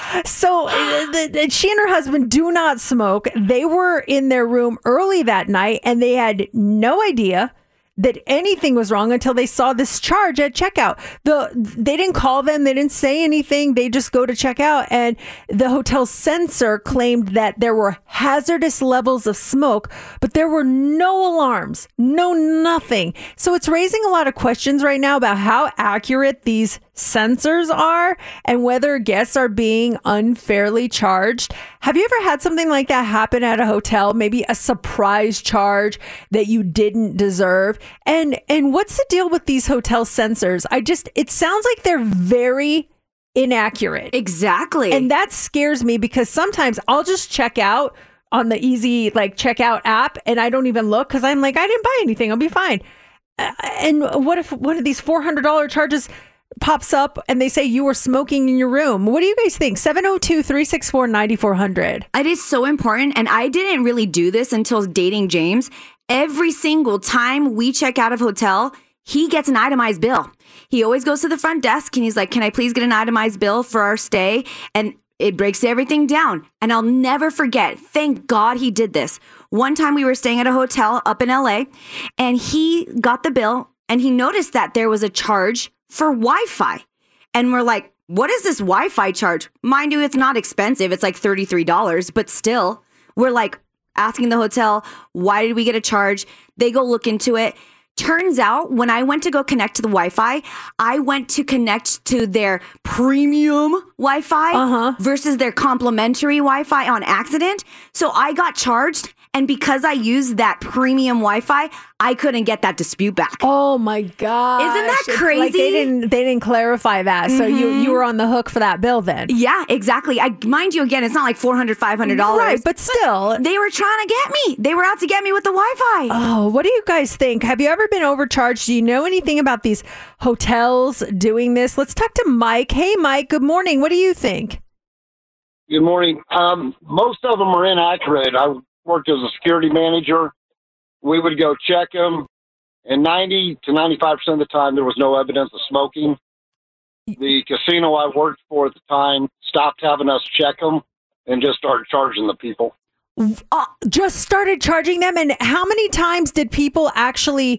So she and her husband do not smoke. They were in their room early that night, and they had no idea that anything was wrong until they saw this charge at checkout. They didn't call them. They didn't say anything. They just go to check out. And the hotel's censor claimed that there were hazardous levels of smoke, but there were no alarms, nothing. So it's raising a lot of questions right now about how accurate these sensors are and whether guests are being unfairly charged. Have you ever had something like that happen at a hotel? Maybe a surprise charge that you didn't deserve? And what's the deal with these hotel sensors? It sounds like they're very inaccurate. Exactly. And that scares me because sometimes I'll just check out on the easy checkout app and I don't even look because I'm like, I didn't buy anything. I'll be fine. And what if one of these $400 charges pops up and they say you were smoking in your room? What do you guys think? 702-364-9400. It is so important. And I didn't really do this until dating James. Every single time we check out of hotel, he gets an itemized bill. He always goes to the front desk and he's like, can I please get an itemized bill for our stay? And it breaks everything down. And I'll never forget. Thank God he did this. One time we were staying at a hotel up in LA and he got the bill and he noticed that there was a charge for Wi-Fi. And we're like, what is this Wi-Fi charge? Mind you, it's not expensive. It's like $33, but still, we're like asking the hotel, why did we get a charge? They go look into it. Turns out when I went to go connect to the Wi-Fi, I went to connect to their premium Wi-Fi versus their complimentary Wi-Fi on accident. So I got charged. And because I used that premium Wi-Fi, I couldn't get that dispute back. Oh my God. Isn't that crazy? Like they didn't clarify that. So you were on the hook for that bill then. Yeah, exactly. Mind you, again, it's not like $400, $500. Right, but still. They were trying to get me. They were out to get me with the Wi-Fi. Oh, what do you guys think? Have you ever been overcharged? Do you know anything about these hotels doing this? Let's talk to Mike. Hey, Mike, good morning. What do you think? Good morning. Most of them are inaccurate. I worked as a security manager. We would go check them, and 90 to 95% of the time there was no evidence of smoking. The casino I worked for at the time stopped having us check them and just started charging the people. Just started charging them? And how many times did people actually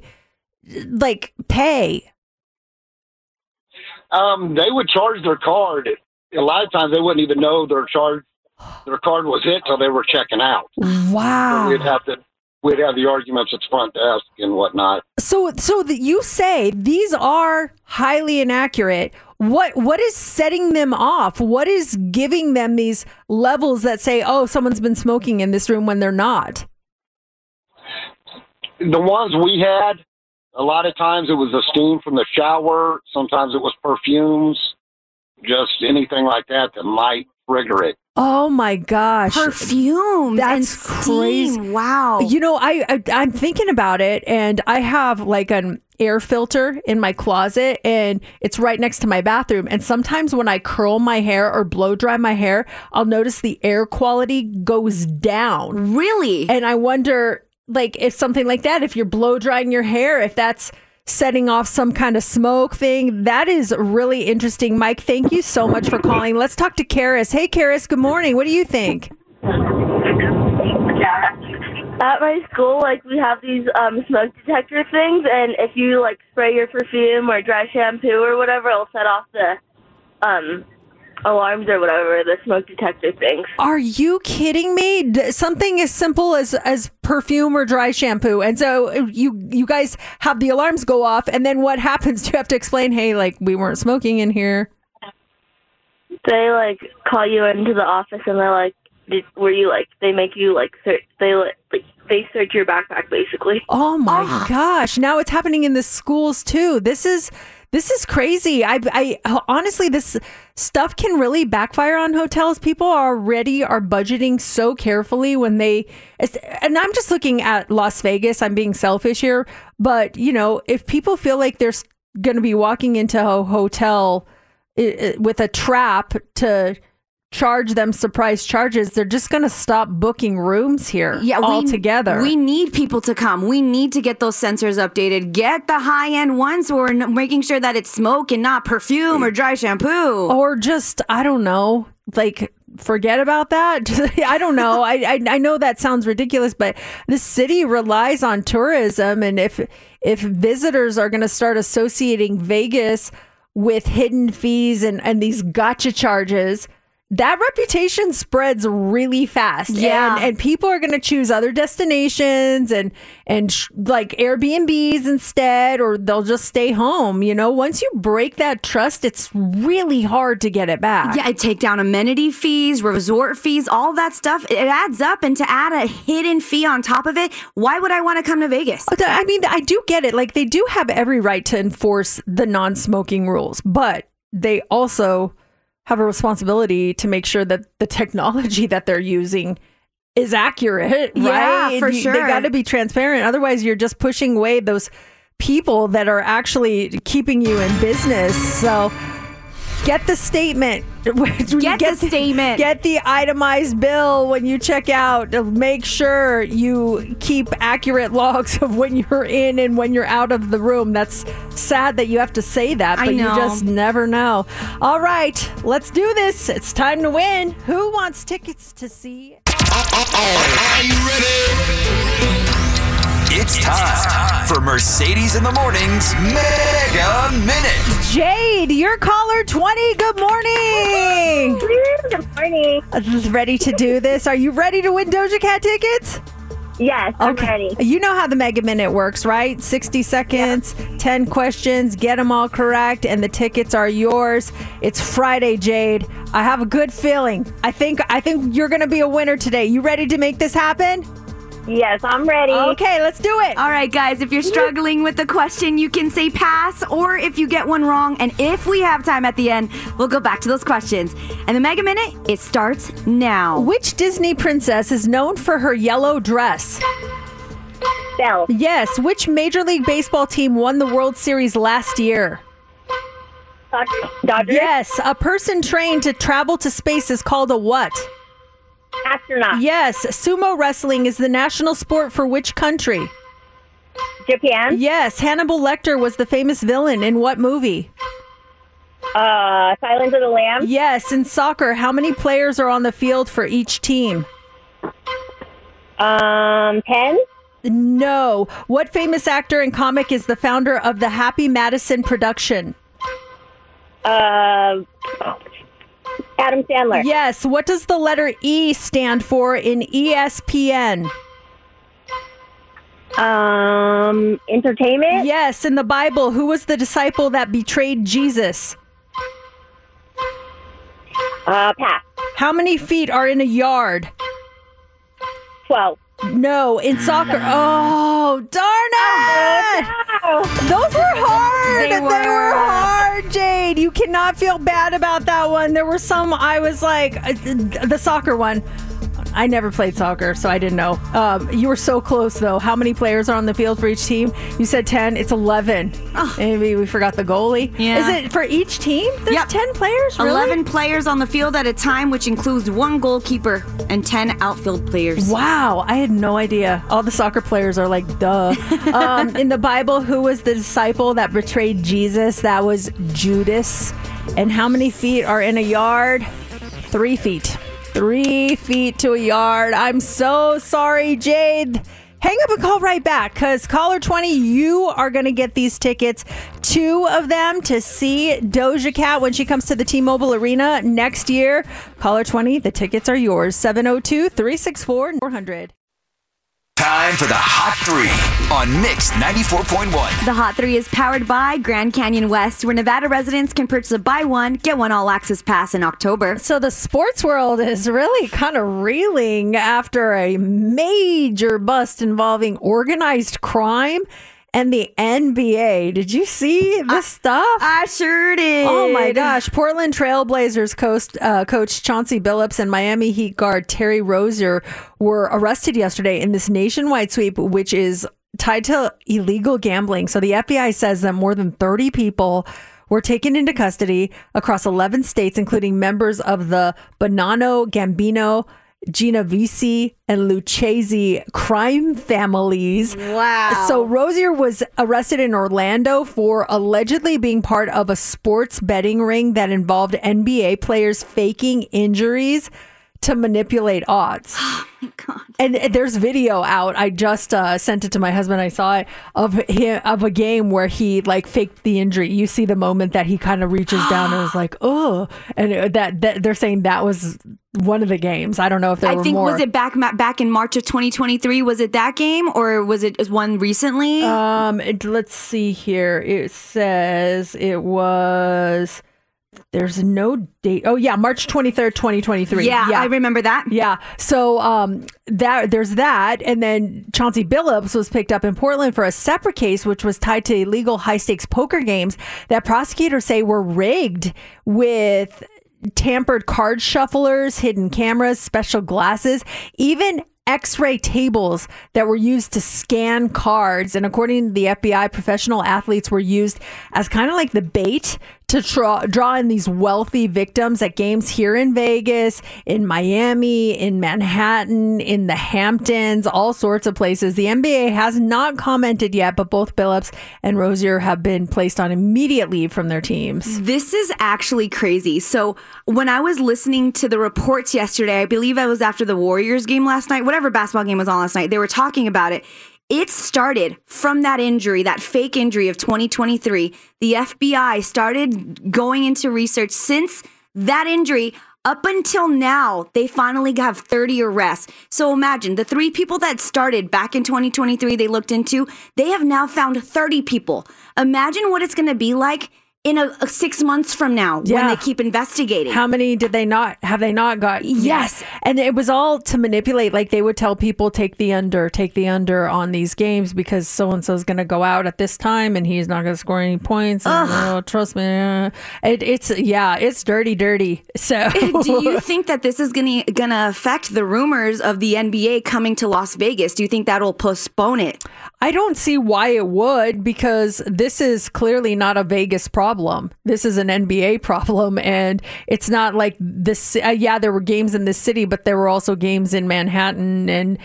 pay? They would charge their card. A lot of times they wouldn't even know their card was hit till they were checking out. Wow. So we'd have the arguments at the front desk and whatnot. So you say these are highly inaccurate. What is setting them off? What is giving them these levels that say, oh, someone's been smoking in this room when they're not? The ones we had, a lot of times it was the steam from the shower. Sometimes it was perfumes, just anything like that might trigger it. Oh my gosh. Perfume. That's crazy. Wow. You know, I'm thinking about it and I have like an air filter in my closet and it's right next to my bathroom. And sometimes when I curl my hair or blow dry my hair, I'll notice the air quality goes down. Really? And I wonder if something like that, if you're blow drying your hair, if that's setting off some kind of smoke thing. That is really interesting. Mike, thank you so much for calling. Let's talk to Karis. Hey, Karis, good morning. What do you think? At my school, we have these smoke detector things, and if you, spray your perfume or dry shampoo or whatever, it'll set off the alarms or whatever, the smoke detector things. Are you kidding me? Something as simple as perfume or dry shampoo. And so you guys have the alarms go off, and then what happens? Do you have to explain, hey, we weren't smoking in here? They, call you into the office, and they're like, were you, they make you, search, they search your backpack, basically. Oh, my gosh. Now it's happening in the schools, too. This is crazy. I honestly, this stuff can really backfire on hotels. People are budgeting so carefully when and I'm just looking at Las Vegas. I'm being selfish here, but if people feel like they're going to be walking into a hotel with a trap to charge them surprise charges, they're just going to stop booking rooms here altogether. We need people to come. We need to get those sensors updated. Get the high-end ones where we're making sure that it's smoke and not perfume or dry shampoo. Or just, I don't know, like forget about that? I don't know. I know that sounds ridiculous, but the city relies on tourism, and if visitors are going to start associating Vegas with hidden fees and these gotcha charges, that reputation spreads really fast. Yeah. And people are going to choose other destinations and like Airbnbs instead, or they'll just stay home. You know, once you break that trust, it's really hard to get it back. Yeah, take down amenity fees, resort fees, all that stuff. It adds up. And to add a hidden fee on top of it, why would I want to come to Vegas? I mean, I do get it. Like, they do have every right to enforce the non-smoking rules, but they also have a responsibility to make sure that the technology that they're using is accurate, right? Yeah, for sure. They got to be transparent. Otherwise, you're just pushing away those people that are actually keeping you in business. So get the statement. Get the statement. Get the itemized bill when you check out. Make sure you keep accurate logs of when you're in and when you're out of the room. That's sad that you have to say that, but you just never know. All right, let's do this. It's time to win. Who wants tickets to see? Are you ready? It's time for Mercedes in the Morning's Mega Minute. Jade, you're caller 20. Good morning. Good morning. Ready to do this? Are you ready to win Doja Cat tickets? Yes, I'm ready. You know how the Mega Minute works, right? 60 seconds, 10 questions, get them all correct, and the tickets are yours. It's Friday, Jade. I have a good feeling. I think you're going to be a winner today. You ready to make this happen? Yes, I'm ready. Okay, let's do it. All right, guys, if you're struggling with the question, you can say pass, or if you get one wrong, and if we have time at the end, we'll go back to those questions. And the Mega Minute, it starts now. Which Disney princess is known for her yellow dress? Belle. Yes. Which Major League Baseball team won the World Series last year? Dodgers. Yes. A person trained to travel to space is called a what? Astronaut. Yes. Sumo wrestling is the national sport for which country? Japan. Yes. Hannibal Lecter was the famous villain in what movie? Silence of the Lambs. Yes. In soccer, how many players are on the field for each team? 10. No. What famous actor and comic is the founder of the Happy Madison production? Adam Sandler. Yes. What does the letter E stand for in ESPN? Entertainment. Yes. In the Bible, who was the disciple that betrayed Jesus? Pass. How many feet are in a yard? 12. No. In soccer. Oh, darn it! Oh, no. Those were hard. They were hard, Jade. You cannot feel bad about that one. There were some I was like, the soccer one. I never played soccer, so I didn't know. You were so close, though. How many players are on the field for each team? You said 10. It's 11. Oh. Maybe we forgot the goalie. Yeah. Is it for each team? There's 10 players? Really? 11 players on the field at a time, which includes one goalkeeper and 10 outfield players. Wow. I had no idea. All the soccer players are like, duh. In the Bible, who was the disciple that betrayed Jesus? That was Judas. And how many feet are in a yard? 3 feet. 3 feet to a yard. I'm so sorry, Jade. Hang up and call right back, because caller 20, you are going to get these tickets. 2 of them to see Doja Cat when she comes to the T-Mobile Arena next year. Caller 20, the tickets are yours. 702-364-400. Time for the Hot 3 on Mix 94.1. The Hot 3 is powered by Grand Canyon West, where Nevada residents can purchase a buy one, get one all-access pass in October. So the sports world is really kind of reeling after a major bust involving organized crime and the NBA. Did you see this stuff? I sure did. Oh my gosh. Portland Trailblazers coach Chauncey Billups and Miami Heat guard Terry Rozier were arrested yesterday in this nationwide sweep, which is tied to illegal gambling. So the FBI says that more than 30 people were taken into custody across 11 states, including members of the Bonanno Gambino Genovese and Lucchese crime families. Wow. So Rozier was arrested in Orlando for allegedly being part of a sports betting ring that involved NBA players faking injuries to manipulate odds. Oh my God. And there's video out. I just sent it to my husband. I saw it of a game where he like faked the injury. You see the moment that he kind of reaches down and was like, oh, and that they're saying that was one of the games. I don't know if there were more. Was it back in March of 2023? Was it that game or was it one recently? Let's see here. It says it was. There's no date. Oh yeah, March 23rd, 2023. Yeah, I remember that. Yeah. So there's that, and then Chauncey Billups was picked up in Portland for a separate case, which was tied to illegal high stakes poker games that prosecutors say were rigged with tampered card shufflers, hidden cameras, special glasses, even X-ray tables that were used to scan cards. And according to the FBI, professional athletes were used as kind of like the bait to draw in these wealthy victims at games here in Vegas, in Miami, in Manhattan, in the Hamptons, all sorts of places. The NBA has not commented yet, but both Billups and Rozier have been placed on immediate leave from their teams. This is actually crazy. So when I was listening to the reports yesterday, I believe I was after the Warriors game last night, whatever basketball game was on last night, they were talking about it. It started from that injury, that fake injury of 2023. The FBI started going into research since that injury up until now. They finally have 30 arrests. So imagine the 3 people that started back in 2023 they looked into, they have now found 30 people. Imagine what it's going to be like in a 6 months from now when they keep investigating. How many have they not got? Yes. And it was all to manipulate. Like they would tell people, take the under on these games because so-and-so is going to go out at this time and he's not going to score any points. And, oh, trust me. It's dirty. So do you think that this is going to affect the rumors of the NBA coming to Las Vegas? Do you think that'll postpone it? I don't see why it would, because this is clearly not a Vegas problem. This is an NBA problem, and it's not like this. There were games in this city, but there were also games in Manhattan and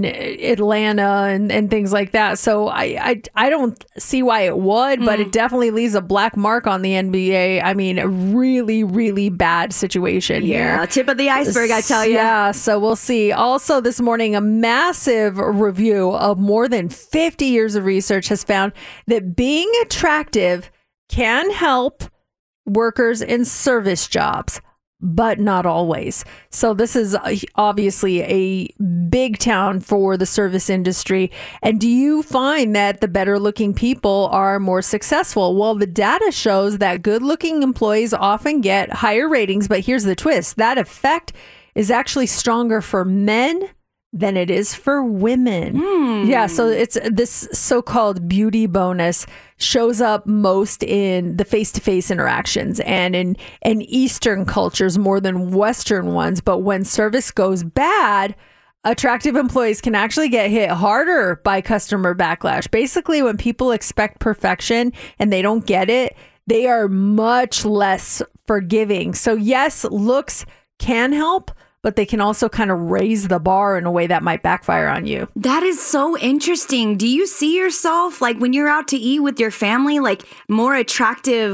Atlanta and things like that. So I don't see why it would, but it definitely leaves a black mark on the NBA. I mean, a really, really bad situation here. Yeah, tip of the iceberg, I tell you. Yeah, so we'll see. Also this morning, a massive review of more than 50 years of research has found that being attractive can help workers in service jobs, but not always. So this is obviously a big town for the service industry. And do you find that the better looking people are more successful? Well, the data shows that good looking employees often get higher ratings, but here's the twist. That effect is actually stronger for men than it is for women. Yeah, so it's this so-called beauty bonus shows up most in the face-to-face interactions and in Eastern cultures more than Western ones. But when service goes bad, attractive employees can actually get hit harder by customer backlash. Basically, when people expect perfection and they don't get it, they are much less forgiving. So yes, looks can help, but they can also kind of raise the bar in a way that might backfire on you. That is so interesting. Do you see yourself, like when you're out to eat with your family, like more attractive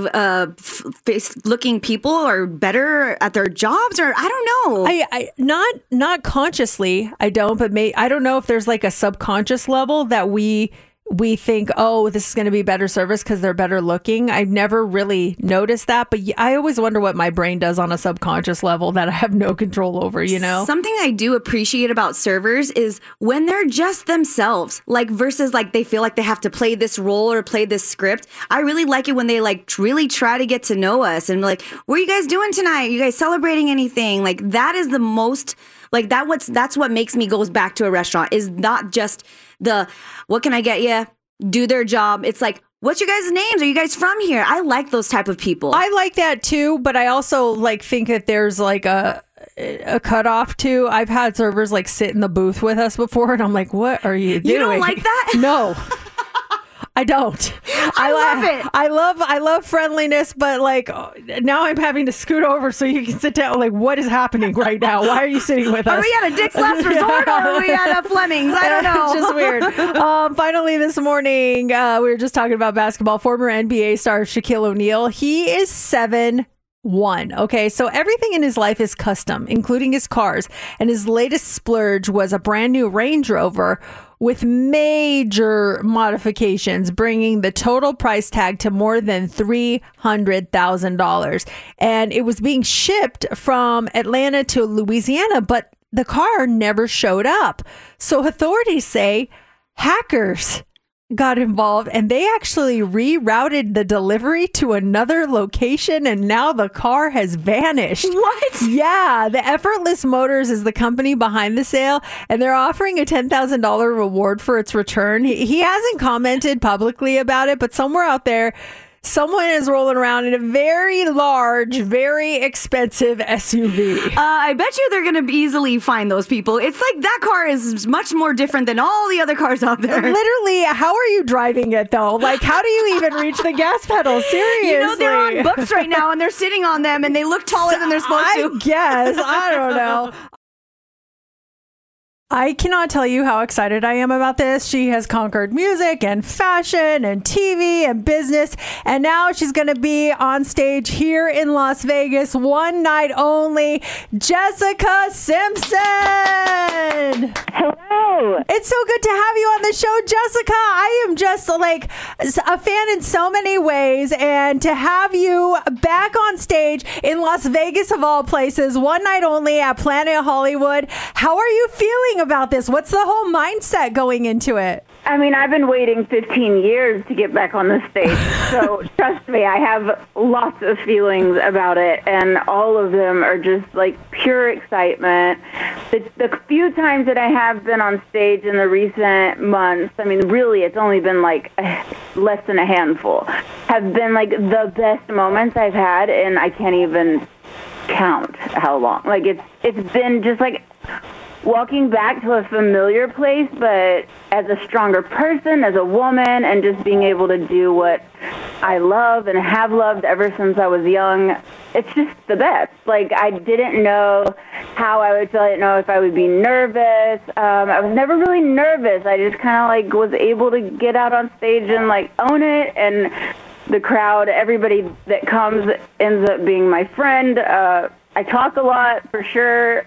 looking people are better at their jobs? Or I don't know. I not consciously, I don't, but I don't know if there's like a subconscious level that we think, oh, this is going to be better service because they're better looking. I've never really noticed that, but I always wonder what my brain does on a subconscious level that I have no control over, you know? Something I do appreciate about servers is when they're just themselves, like versus like they feel like they have to play this role or play this script. I really like it when they like really try to get to know us and like, what are you guys doing tonight? Are you guys celebrating anything? Like that is the most... Like that's what makes me goes back to a restaurant is not just the what can I get you? Do their job. It's like, what's your guys' names? Are you guys from here? I like those type of people. I like that too, but I also like think that there's like a cutoff too. I've had servers like sit in the booth with us before, and I'm like, what are you doing? You don't like that? No. I don't. I love it. I love friendliness, but like now I'm having to scoot over so you can sit down. Like, what is happening right now? Why are you sitting with us? Are we at a Dick's Last Resort or are we at a Fleming's? I don't know. It's just weird. Finally, this morning, we were just talking about basketball. Former NBA star Shaquille O'Neal. He is 7'1". Okay, so everything in his life is custom, including his cars. And his latest splurge was a brand new Range Rover with major modifications, bringing the total price tag to more than $300,000. And it was being shipped from Atlanta to Louisiana, but the car never showed up. So authorities say hackers got involved and they actually rerouted the delivery to another location, and now the car has vanished. What? Yeah, the Effortless Motors is the company behind the sale, and they're offering a $10,000 reward for its return. He hasn't commented publicly about it, but somewhere out there, someone is rolling around in a very large, very expensive SUV. I bet you they're going to easily find those people. It's like that car is much more different than all the other cars out there. Literally, how are you driving it, though? Like, how do you even reach the gas pedal? Seriously. You know, they're on books right now, and they're sitting on them, and they look taller than they're supposed to. I guess. I don't know. I cannot tell you how excited I am about this. She has conquered music and fashion and TV and business, and now she's going to be on stage here in Las Vegas one night only. Jessica Simpson! Hello! It's so good to have you on the show, Jessica. I am just like a fan in so many ways, and to have you back on stage in Las Vegas of all places, one night only at Planet Hollywood. How are you feeling about this? What's the whole mindset going into it? I mean, I've been waiting 15 years to get back on the stage, so trust me, I have lots of feelings about it, and all of them are just like pure excitement. The few times that I have been on stage in the recent months, I mean, really, it's only been like less than a handful, have been like the best moments I've had, and I can't even count how long. Like, it's been just like walking back to a familiar place, but as a stronger person, as a woman, and just being able to do what I love and have loved ever since I was young, it's just the best. Like, I didn't know how I would feel. I didn't know if I would be nervous. I was never really nervous. I just kind of like was able to get out on stage and like own it, and the crowd, everybody that comes ends up being my friend. I talk a lot, for sure,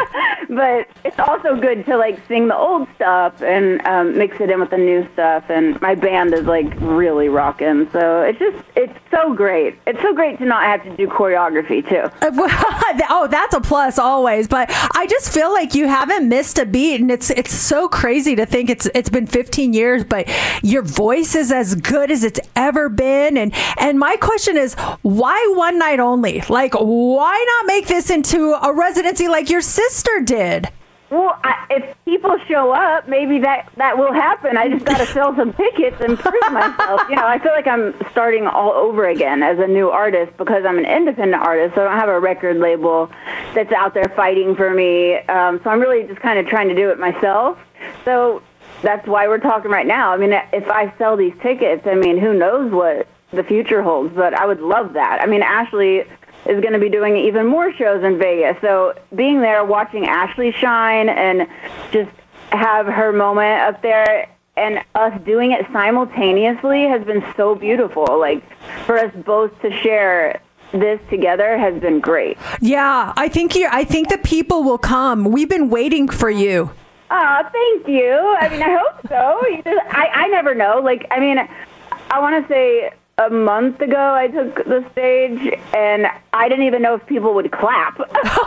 but it's also good to, like, sing the old stuff and mix it in with the new stuff, and my band is, like, really rocking, so it's so great. It's so great to not have to do choreography, too. Oh, that's a plus always, but I just feel like you haven't missed a beat, and it's so crazy to think it's been 15 years, but your voice is as good as it's ever been, and my question is, why one night only? Like, why not make this into a residency like your sister did? Well, if people show up, maybe that will happen. I just got to sell some tickets and prove myself. You know, I feel like I'm starting all over again as a new artist because I'm an independent artist, so I don't have a record label that's out there fighting for me. So I'm really just kind of trying to do it myself. So that's why we're talking right now. I mean, if I sell these tickets, I mean, who knows what the future holds, but I would love that. I mean, Ashley is going to be doing even more shows in Vegas. So being there, watching Ashley shine and just have her moment up there and us doing it simultaneously has been so beautiful. Like, for us both to share this together has been great. Yeah, I think the people will come. We've been waiting for you. Oh, thank you. I mean, I hope so. I never know. Like, I mean, I want to say a month ago I took the stage and I didn't even know if people would clap.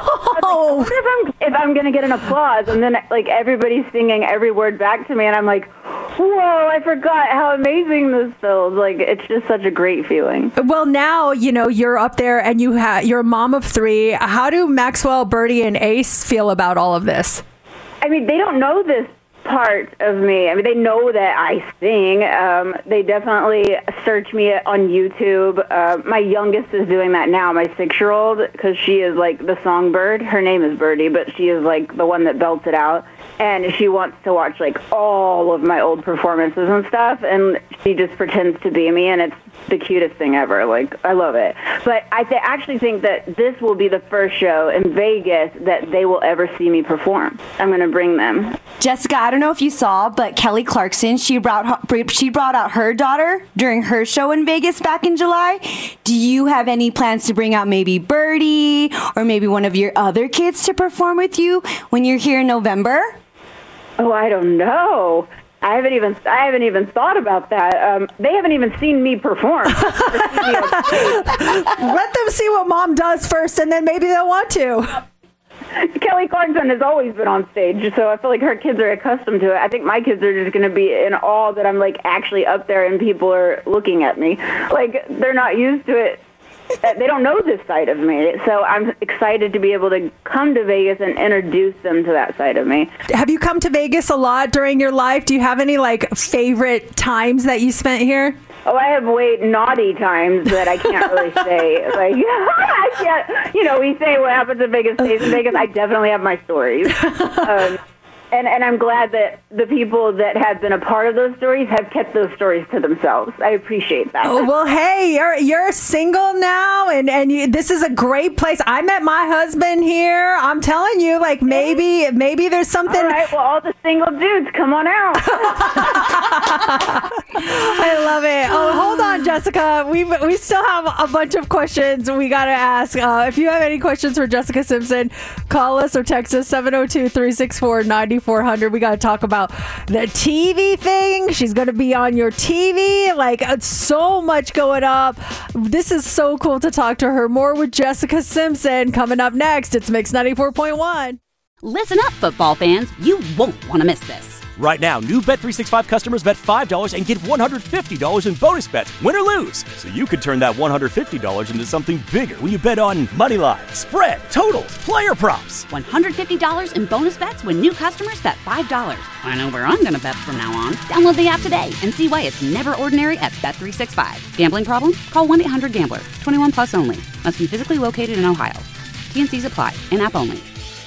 I wonder if I'm going to get an applause, and then like everybody's singing every word back to me and I'm like, whoa, I forgot how amazing this feels. Like, it's just such a great feeling. Well, now, you know, you're up there and you're a mom of 3. How do Maxwell, Birdie, and Ace feel about all of this? I mean, they don't know this part of me. I mean, they know that I sing. They definitely search me on YouTube. My youngest is doing that now, my 6-year-old, because she is like the songbird. Her name is Birdie, but she is like the one that belts it out. And she wants to watch like all of my old performances and stuff, and she just pretends to be me, and it's the cutest thing ever. Like, I love it. But I actually think that this will be the first show in Vegas that they will ever see me perform. I'm going to bring them. Jessica, I don't know if you saw, but Kelly Clarkson, she brought out her daughter during her show in Vegas back in July. Do you have any plans to bring out maybe Birdie or maybe one of your other kids to perform with you when you're here in November? Oh, I don't know. I haven't even thought about that. They haven't even seen me perform. Let them see what mom does first, and then maybe they'll want to. Kelly Clarkson has always been on stage, so I feel like her kids are accustomed to it. I think my kids are just going to be in awe that I'm like actually up there and people are looking at me. Like, they're not used to it. They don't know this side of me, so I'm excited to be able to come to Vegas and introduce them to that side of me. Have you come to Vegas a lot during your life? Do you have any like favorite times that you spent here? Oh, I have naughty times that I can't really say. Like, I can't, we say what happens in Vegas stays in Vegas. I definitely have my stories. And I'm glad that the people that have been a part of those stories have kept those stories to themselves. I appreciate that. Oh, well, hey, you're single now, and this is a great place. I met my husband here. I'm telling you, like, maybe there's something. All right, well, all the single dudes, come on out. I love it. Oh, hold on, Jessica. We still have a bunch of questions we got to ask. If you have any questions for Jessica Simpson, call us or text us 702-364-9400. We got to talk about the TV thing. She's going to be on your TV. Like, so much going up. This is so cool to talk to her. More with Jessica Simpson coming up next. It's Mix 94.1. Listen up, football fans. You won't want to miss this. Right now, new Bet365 customers bet $5 and get $150 in bonus bets, win or lose. So you could turn that $150 into something bigger when you bet on moneyline, spread, totals, player props. $150 in bonus bets when new customers bet $5. I know where I'm going to bet from now on. Download the app today and see why it's never ordinary at Bet365. Gambling problem? Call 1-800-GAMBLER. 21 plus only. Must be physically located in Ohio. T&Cs apply. In-app only.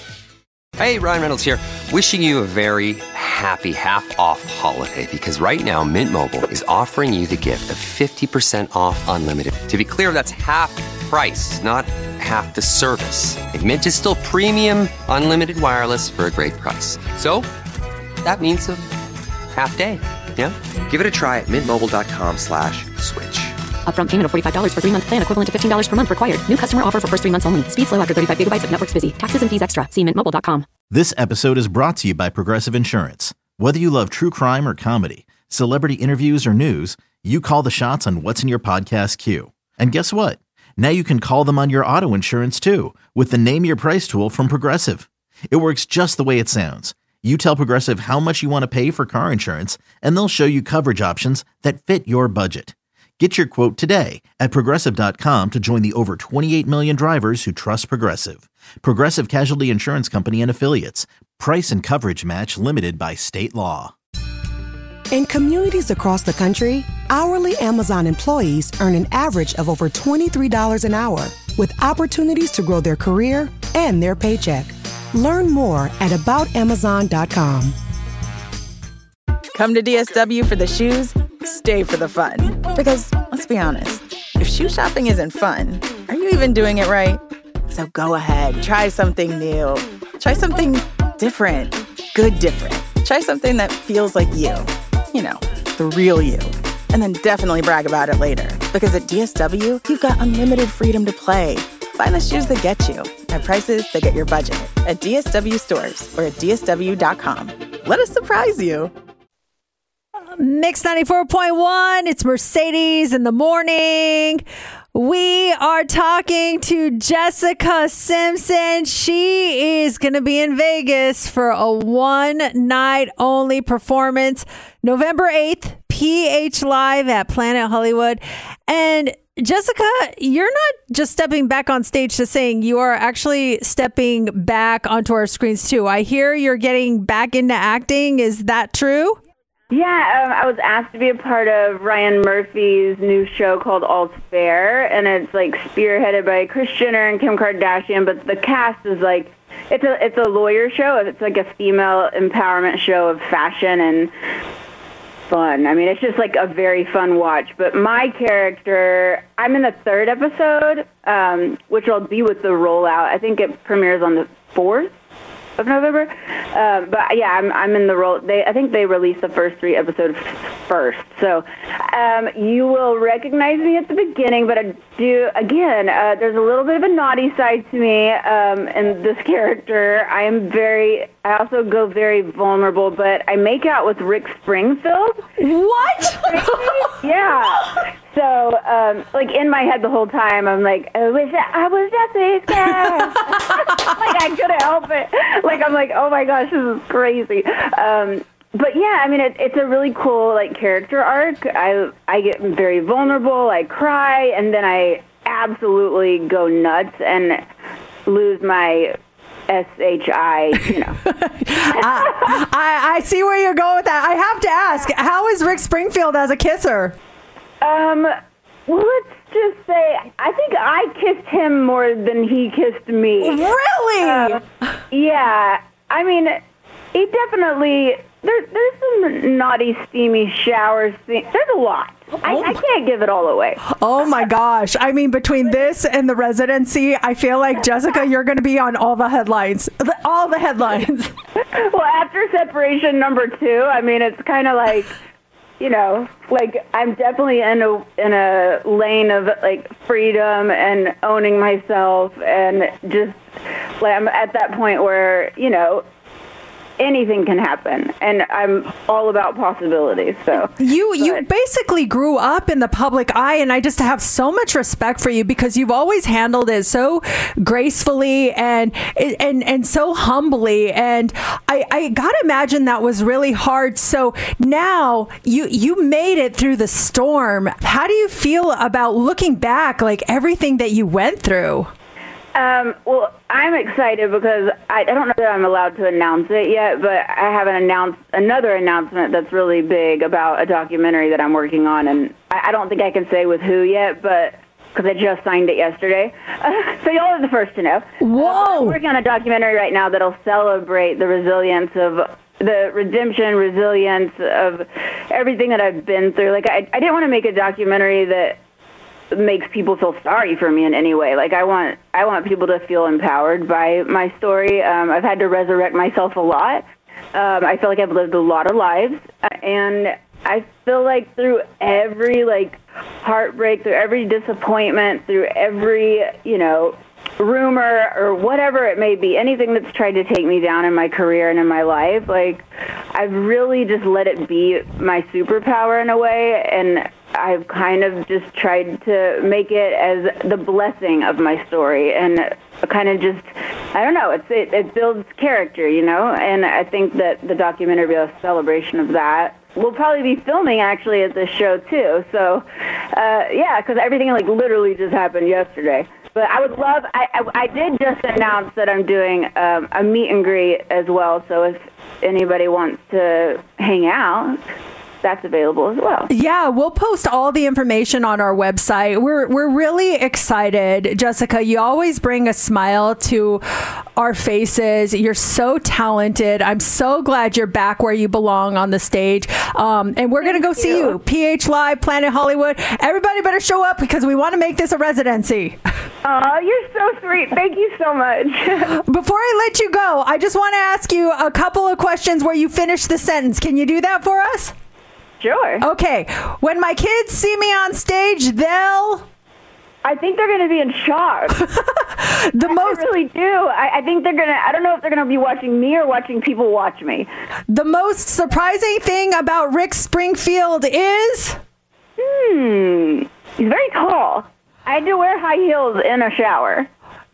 Hey, Ryan Reynolds here. Wishing you a very happy half-off holiday because right now Mint Mobile is offering you the gift of 50% off unlimited. To be clear, that's half price, not half the service. And Mint is still premium unlimited wireless for a great price. So that means a half day. Yeah? Give it a try at mintmobile.com/switch. Upfront payment of $45 for 3-month plan, equivalent to $15 per month required. New customer offer for first 3 months only. Speed slow after 35 gigabytes if network's busy. Taxes and fees extra. See mintmobile.com. This episode is brought to you by Progressive Insurance. Whether you love true crime or comedy, celebrity interviews or news, you call the shots on what's in your podcast queue. And guess what? Now you can call them on your auto insurance too with the Name Your Price tool from Progressive. It works just the way it sounds. You tell Progressive how much you want to pay for car insurance, and they'll show you coverage options that fit your budget. Get your quote today at Progressive.com to join the over 28 million drivers who trust Progressive. Progressive Casualty Insurance Company and Affiliates. Price and coverage match limited by state law. In communities across the country, hourly Amazon employees earn an average of over $23 an hour, with opportunities to grow their career and their paycheck. Learn more at aboutamazon.com. Come to DSW for the shoes, stay for the fun. Because, let's be honest, if shoe shopping isn't fun, are you even doing it right? So go ahead, try something new. Try something different. Good different. Try something that feels like you. You know, the real you. And then definitely brag about it later. Because at DSW, you've got unlimited freedom to play. Find the shoes that get you at prices that get your budget at DSW stores or at DSW.com. Let us surprise you. Mix 94.1. It's Mercedes in the morning. We are talking to Jessica Simpson. She is going to be in Vegas for a one-night only performance, November 8th, PH Live at Planet Hollywood. And Jessica, you're not just stepping back on stage to sing. You are actually stepping back onto our screens, too. I hear you're getting back into acting. Is that true? Yeah, I was asked to be a part of Ryan Murphy's new show called All's Fair, and it's like spearheaded by Kris Jenner and Kim Kardashian, but the cast is like, it's a lawyer show. It's like a female empowerment show of fashion and fun. I mean, it's just like a very fun watch. But my character, I'm in the 3rd episode, which will be with the rollout. I think it premieres on the 4th of November. But yeah, I'm in the role. I think they released the first 3 episodes first. So you will recognize me at the beginning, but I do, again, there's a little bit of a naughty side to me in this character. I also go very vulnerable, but I make out with Rick Springfield. What? Yeah. So, like, in my head the whole time, I'm like, I wish I was Jessica. Like, I couldn't help it. Like, I'm like, oh my gosh, this is crazy. But yeah, I mean, it's a really cool, like, character arc. I get very vulnerable, I cry, and then I absolutely go nuts and lose my SHI, you know. I see where you're going with that. I have to ask, how is Rick Springfield as a kisser? Well, let's just say, I think I kissed him more than he kissed me. Really? Yeah. I mean, he definitely, there's some naughty, steamy showers. There's a lot. I can't give it all away. Oh my gosh. I mean, between this and the residency, I feel like, Jessica, you're going to be on all the headlines. All the headlines. Well, after separation number 2, I mean, it's kind of like, you know, like, I'm definitely in a lane of, like, freedom and owning myself, and just, like, I'm at that point where, you know, anything can happen, and I'm all about possibilities. So you basically grew up in the public eye, and I just have so much respect for you because you've always handled it so gracefully and so humbly, and I gotta imagine that was really hard. So now you made it through the storm. How do you feel about looking back, like everything that you went through? Well, I'm excited because I don't know that I'm allowed to announce it yet, but I have another announcement that's really big about a documentary that I'm working on, and I don't think I can say with who yet, but because I just signed it yesterday. So y'all are the first to know. Whoa! I'm working on a documentary right now that'll celebrate the resilience of the redemption, resilience of everything that I've been through. Like, I didn't want to make a documentary that makes people feel sorry for me in any way. Like, I want people to feel empowered by my story. I've had to resurrect myself a lot. I feel like I've lived a lot of lives, and I feel like through every, like, heartbreak, through every disappointment, through every, you know, rumor or whatever it may be, anything that's tried to take me down in my career and in my life, like, I've really just let it be my superpower in a way, and I've kind of just tried to make it as the blessing of my story, and kind of just, I don't know, it builds character, you know, and I think that the documentary will be a celebration of that. We'll probably be filming, actually, at this show, too, so, yeah, because everything, like, literally just happened yesterday. But I would love, I did just announce that I'm doing a meet and greet as well, so if anybody wants to hang out, that's available as well. Yeah, we'll post all the information on our website. We're really excited, Jessica. You always bring a smile to our faces. You're so talented. I'm so glad you're back where you belong on the stage. And we're going to go see you. PH Live, Planet Hollywood. Everybody better show up because we want to make this a residency. Oh, you're so sweet. Thank you so much. Before I let you go, I just want to ask you a couple of questions where you finish the sentence. Can you do that for us? Sure. Okay. When my kids see me on stage, I think they're going to be in shock. I really do. I think they're going to, I don't know if they're going to be watching me or watching people watch me. The most surprising thing about Rick Springfield is? He's very tall. I had to wear high heels in a shower.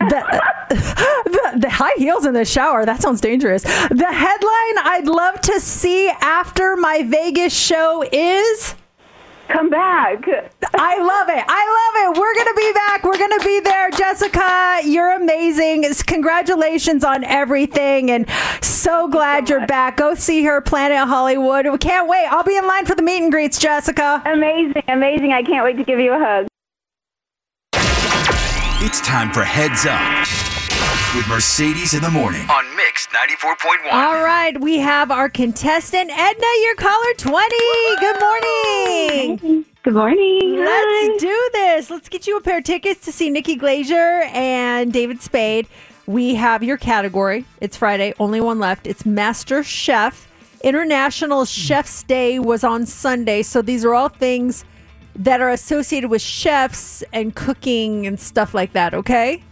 The high heels in the shower, that sounds dangerous. The headline I'd love to see after my Vegas show is? Come back. I love it. We're going to be back. We're going to be there. Jessica, you're amazing. Congratulations on everything. And so glad you're back. Go see her, Planet Hollywood. We can't wait. I'll be in line for the meet and greets, Jessica. Amazing. I can't wait to give you a hug. It's time for Heads Up with Mercedes in the Morning on Mix 94.1. All right, we have our contestant, Edna, your caller 20. Good morning. Good morning. Let's do this. Let's get you a pair of tickets to see Nikki Glazer and David Spade. We have your category. It's Friday, only one left. It's Master Chef. International Chef's Day was on Sunday, so these are all things that are associated with chefs and cooking and stuff like that, okay?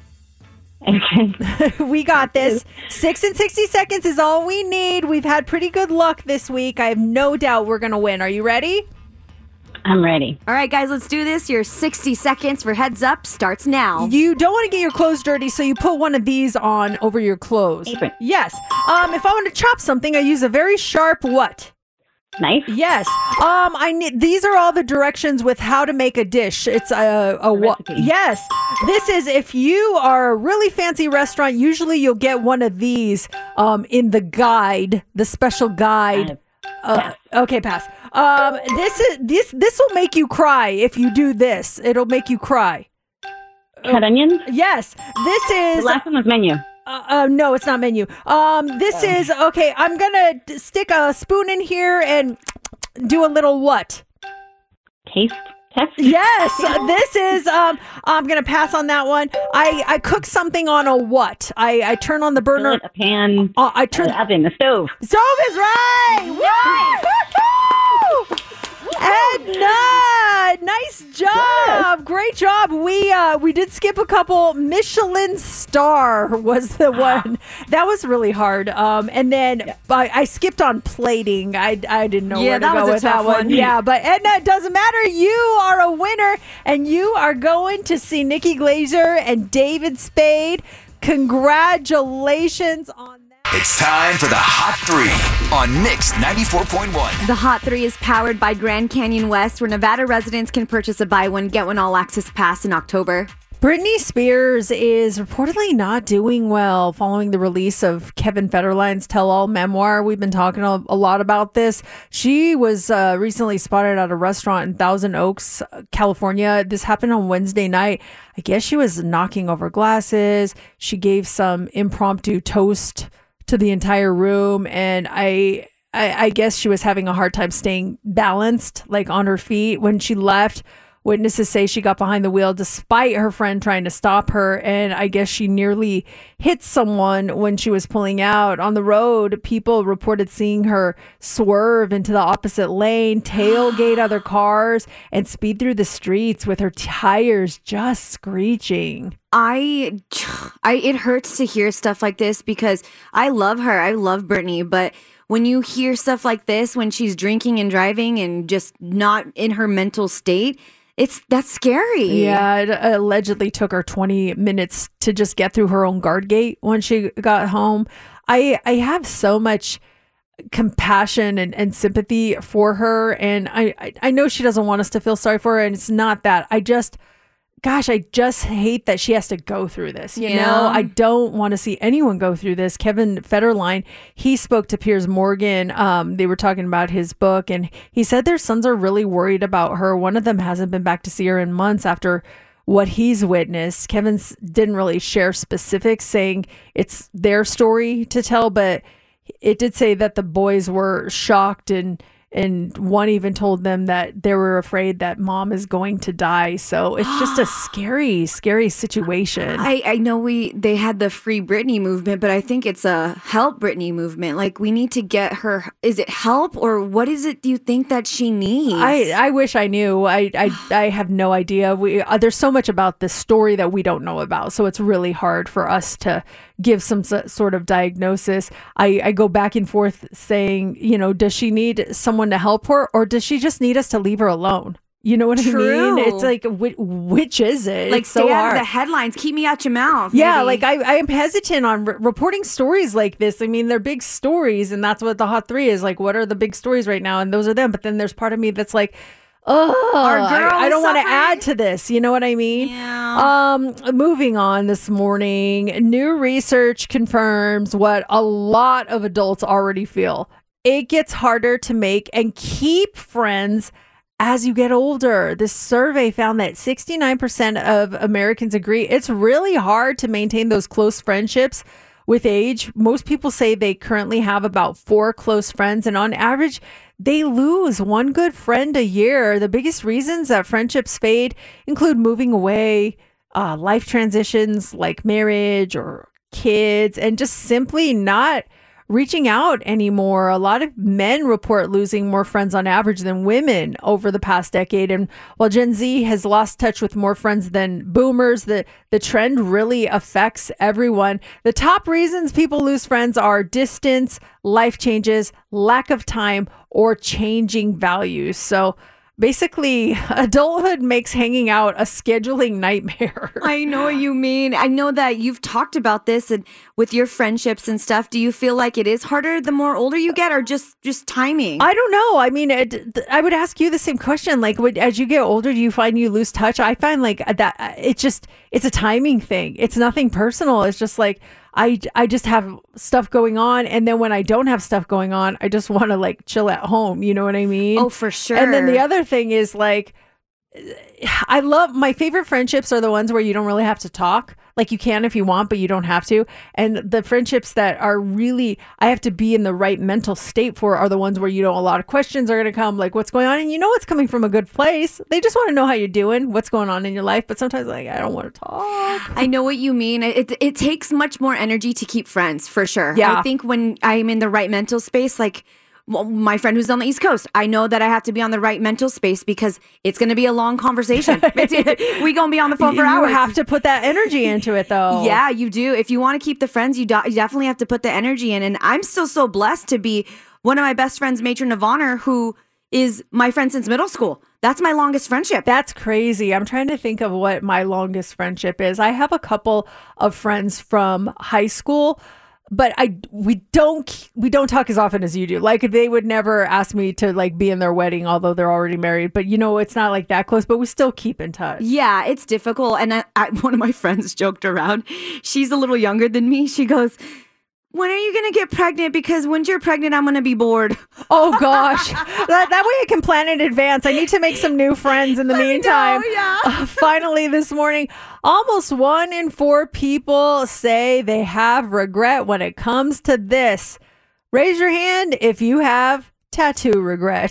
Okay. We got this. 6 and 60 seconds is all we need. We've had pretty good luck this week. I have no doubt we're going to win. Are you ready? I'm ready. All right, guys, let's do this. Your 60 seconds for Heads Up starts now. You don't want to get your clothes dirty, so you put one of these on over your clothes. Apron. Yes. If I want to chop something, I use a very sharp what? Knife. Yes. I need. These are all the directions with how to make a dish. It's a recipe. Yes. This is if you are a really fancy restaurant. Usually, you'll get one of these in the guide, the special guide. Okay, pass. This will make you cry if you do this. It'll make you cry. Cut onions. Yes. This is the last one was menu. No, it's not menu. This is okay. I'm gonna stick a spoon in here and do a little what? Taste test. Yes, this is. I'm gonna pass on that one. I cook something on a what? I turn on the burner. A pan. I turn the oven. The stove. Stove is right. Woo! Edna, nice job. Yes. Great job. We did skip a couple. Michelin star was the one. That was really hard. And then I skipped on plating. I didn't know where to go with that one. Yeah, but Edna, it doesn't matter. You are a winner, and you are going to see Nikki Glazer and David Spade. Congratulations on that. It's time for the Hot 3 on Mix 94.1. The Hot 3 is powered by Grand Canyon West, where Nevada residents can purchase a buy one, get one all-access pass in October. Britney Spears is reportedly not doing well following the release of Kevin Federline's tell-all memoir. We've been talking a lot about this. She was recently spotted at a restaurant in Thousand Oaks, California. This happened on Wednesday night. I guess she was knocking over glasses. She gave some impromptu toast to the entire room, and I guess she was having a hard time staying balanced, like on her feet. When she left, witnesses say she got behind the wheel despite her friend trying to stop her, and I guess she nearly hit someone when she was pulling out. On the road, people reported seeing her swerve into the opposite lane, tailgate other cars, and speed through the streets with her tires just screeching. It hurts to hear stuff like this because I love her. I love Britney, but when you hear stuff like this, when she's drinking and driving and just not in her mental state, that's scary. Yeah, it allegedly took her 20 minutes to just get through her own guard gate when she got home. I have so much compassion and sympathy for her, and I know she doesn't want us to feel sorry for her, and it's not that. I just hate that she has to go through this. You know, I don't want to see anyone go through this. Kevin Federline, he spoke to Piers Morgan. They were talking about his book, and he said their sons are really worried about her. One of them hasn't been back to see her in months after what he's witnessed. Kevin didn't really share specifics, saying it's their story to tell, but it did say that the boys were shocked, and one even told them that they were afraid that mom is going to die. So it's just a scary, scary situation. I know they had the Free Britney movement, but I think it's a Help Britney movement. Like, we need to get her. Is it help, or what is it do you think that she needs? I wish I knew. I have no idea. There's so much about this story that we don't know about. So it's really hard for us to give some sort of diagnosis. I go back and forth saying, does she need someone to help her, or does she just need us to leave her alone? You know what I mean? It's like, which is it? Like, it's stay so out hard. of the headlines. Keep me out your mouth. Yeah, maybe. like I am hesitant on reporting stories like this. I mean, they're big stories, and that's what the Hot 3 is. Like, what are the big stories right now? And those are them. But then there's part of me that's like, Oh, I don't want to suffering. add to this. You know what I mean? Yeah. Moving on this morning, new research confirms what a lot of adults already feel. It gets harder to make and keep friends as you get older. This survey found that 69% of Americans agree it's really hard to maintain those close friendships with age. Most people say they currently have about 4 close friends, and on average, they lose 1 good friend a year. The biggest reasons that friendships fade include moving away, life transitions like marriage or kids, and just simply not reaching out anymore. A lot of men report losing more friends on average than women over the past decade. And while Gen Z has lost touch with more friends than boomers, the trend really affects everyone. The top reasons people lose friends are distance, life changes, lack of time, or changing values. So basically, adulthood makes hanging out a scheduling nightmare. I know what you mean. I know that you've talked about this and with your friendships and stuff. Do you feel like it is harder the more older you get, or just timing? I don't know. I mean, I would ask you the same question. Like, as you get older, do you find you lose touch? I find like that it's a timing thing. It's nothing personal. It's just like, I just have stuff going on. And then when I don't have stuff going on, I just want to like chill at home. You know what I mean? Oh, for sure. And then the other thing is like, I love my favorite friendships are the ones where you don't really have to talk. Like you can if you want, but you don't have to. And the friendships that are really, I have to be in the right mental state for are the ones where, you know, a lot of questions are going to come, like what's going on? And you know, it's coming from a good place. They just want to know how you're doing, what's going on in your life. But sometimes like, I don't want to talk. I know what you mean. It takes much more energy to keep friends, for sure. Yeah. I think when I'm in the right mental space, like, well, my friend who's on the East Coast, I know that I have to be on the right mental space because it's going to be a long conversation. We going to be on the phone for hours. You have to put that energy into it, though. Yeah, you do. If you want to keep the friends, you definitely have to put the energy in. And I'm still so blessed to be one of my best friends, matron of honor, who is my friend since middle school. That's my longest friendship. That's crazy. I'm trying to think of what my longest friendship is. I have a couple of friends from high school, but we don't talk as often as you do. Like they would never ask me to like be in their wedding, although they're already married. But you know, it's not like that close. But we still keep in touch. Yeah, it's difficult. And one of my friends joked around. She's a little younger than me. She goes, "When are you going to get pregnant? Because when you're pregnant, I'm going to be bored." Oh, gosh. that way I can plan in advance. I need to make some new friends in the meantime. Finally, this morning, almost 1 in 4 people say they have regret when it comes to this. Raise your hand if you have tattoo regret.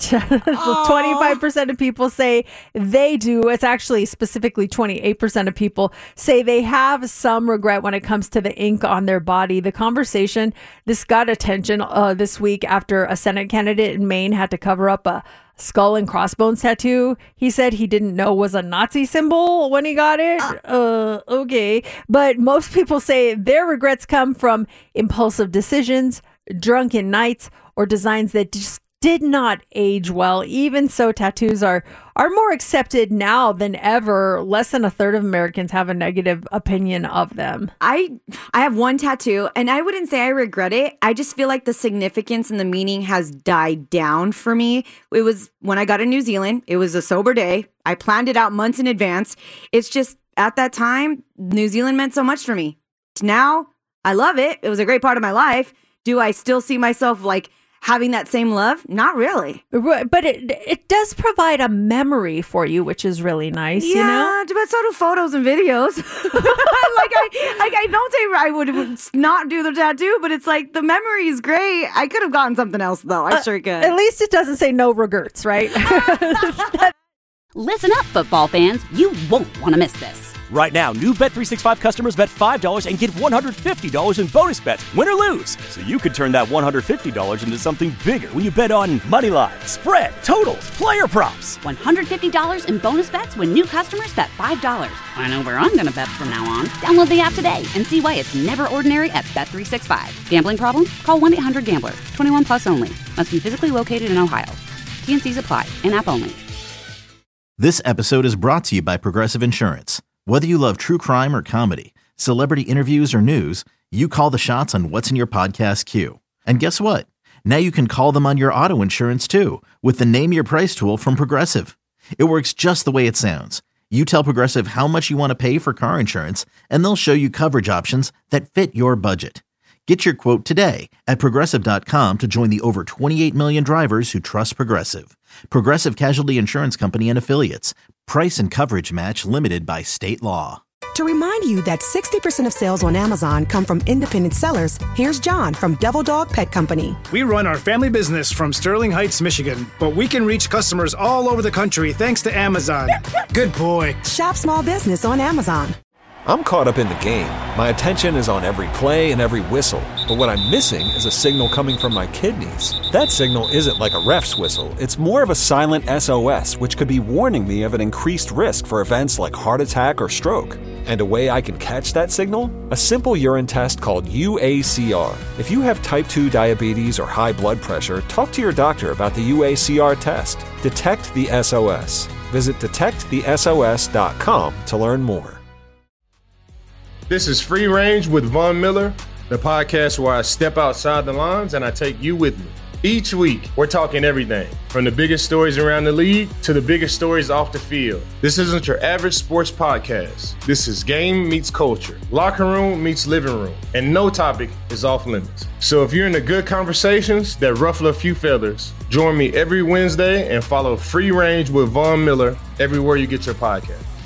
25% of people say they do. It's actually specifically 28% of people say they have some regret when it comes to the ink on their body. The conversation, this got attention this week after a Senate candidate in Maine had to cover up a skull and crossbones tattoo he said he didn't know was a Nazi symbol when he got it. Okay. But most people say their regrets come from impulsive decisions, drunken nights, or designs that just did not age well. Even so, tattoos are more accepted now than ever. Less than a third of Americans have a negative opinion of them. I have one tattoo, and I wouldn't say I regret it. I just feel like the significance and the meaning has died down for me. It was when I got to New Zealand. It was a sober day. I planned it out months in advance. It's just at that time, New Zealand meant so much for me. Now, I love it. It was a great part of my life. Do I still see myself like having that same love? Not really. But it does provide a memory for you, which is really nice, yeah, you know? But so do photos and videos. I don't say I would not do the tattoo, but it's like the memory is great. I could have gotten something else, though. I sure could. At least it doesn't say no regrets, right? Listen up, football fans. You won't want to miss this. Right now, new Bet365 customers bet $5 and get $150 in bonus bets, win or lose. So you could turn that $150 into something bigger when you bet on money line, spread, totals, player props. $150 in bonus bets when new customers bet $5. I know where I'm going to bet from now on. Download the app today and see why it's never ordinary at Bet365. Gambling problem? Call 1-800-GAMBLER. 21 plus only. Must be physically located in Ohio. T&Cs apply. In-app only. This episode is brought to you by Progressive Insurance. Whether you love true crime or comedy, celebrity interviews or news, you call the shots on what's in your podcast queue. And guess what? Now you can call them on your auto insurance too with the Name Your Price tool from Progressive. It works just the way it sounds. You tell Progressive how much you want to pay for car insurance, and they'll show you coverage options that fit your budget. Get your quote today at Progressive.com to join the over 28 million drivers who trust Progressive. Progressive Casualty Insurance Company and Affiliates. Price and coverage match limited by state law. To remind you that 60% of sales on Amazon come from independent sellers, here's John from Devil Dog Pet Company. We run our family business from Sterling Heights, Michigan, but we can reach customers all over the country thanks to Amazon. Good boy. Shop small business on Amazon. I'm caught up in the game. My attention is on every play and every whistle. But what I'm missing is a signal coming from my kidneys. That signal isn't like a ref's whistle. It's more of a silent SOS, which could be warning me of an increased risk for events like heart attack or stroke. And a way I can catch that signal? A simple urine test called UACR. If you have type 2 diabetes or high blood pressure, talk to your doctor about the UACR test. Detect the SOS. Visit detectthesos.com to learn more. This is Free Range with Von Miller, the podcast where I step outside the lines and I take you with me. Each week, we're talking everything, from the biggest stories around the league to the biggest stories off the field. This isn't your average sports podcast. This is game meets culture, locker room meets living room, and no topic is off limits. So if you're into good conversations that ruffle a few feathers, join me every Wednesday and follow Free Range with Von Miller everywhere you get your podcast.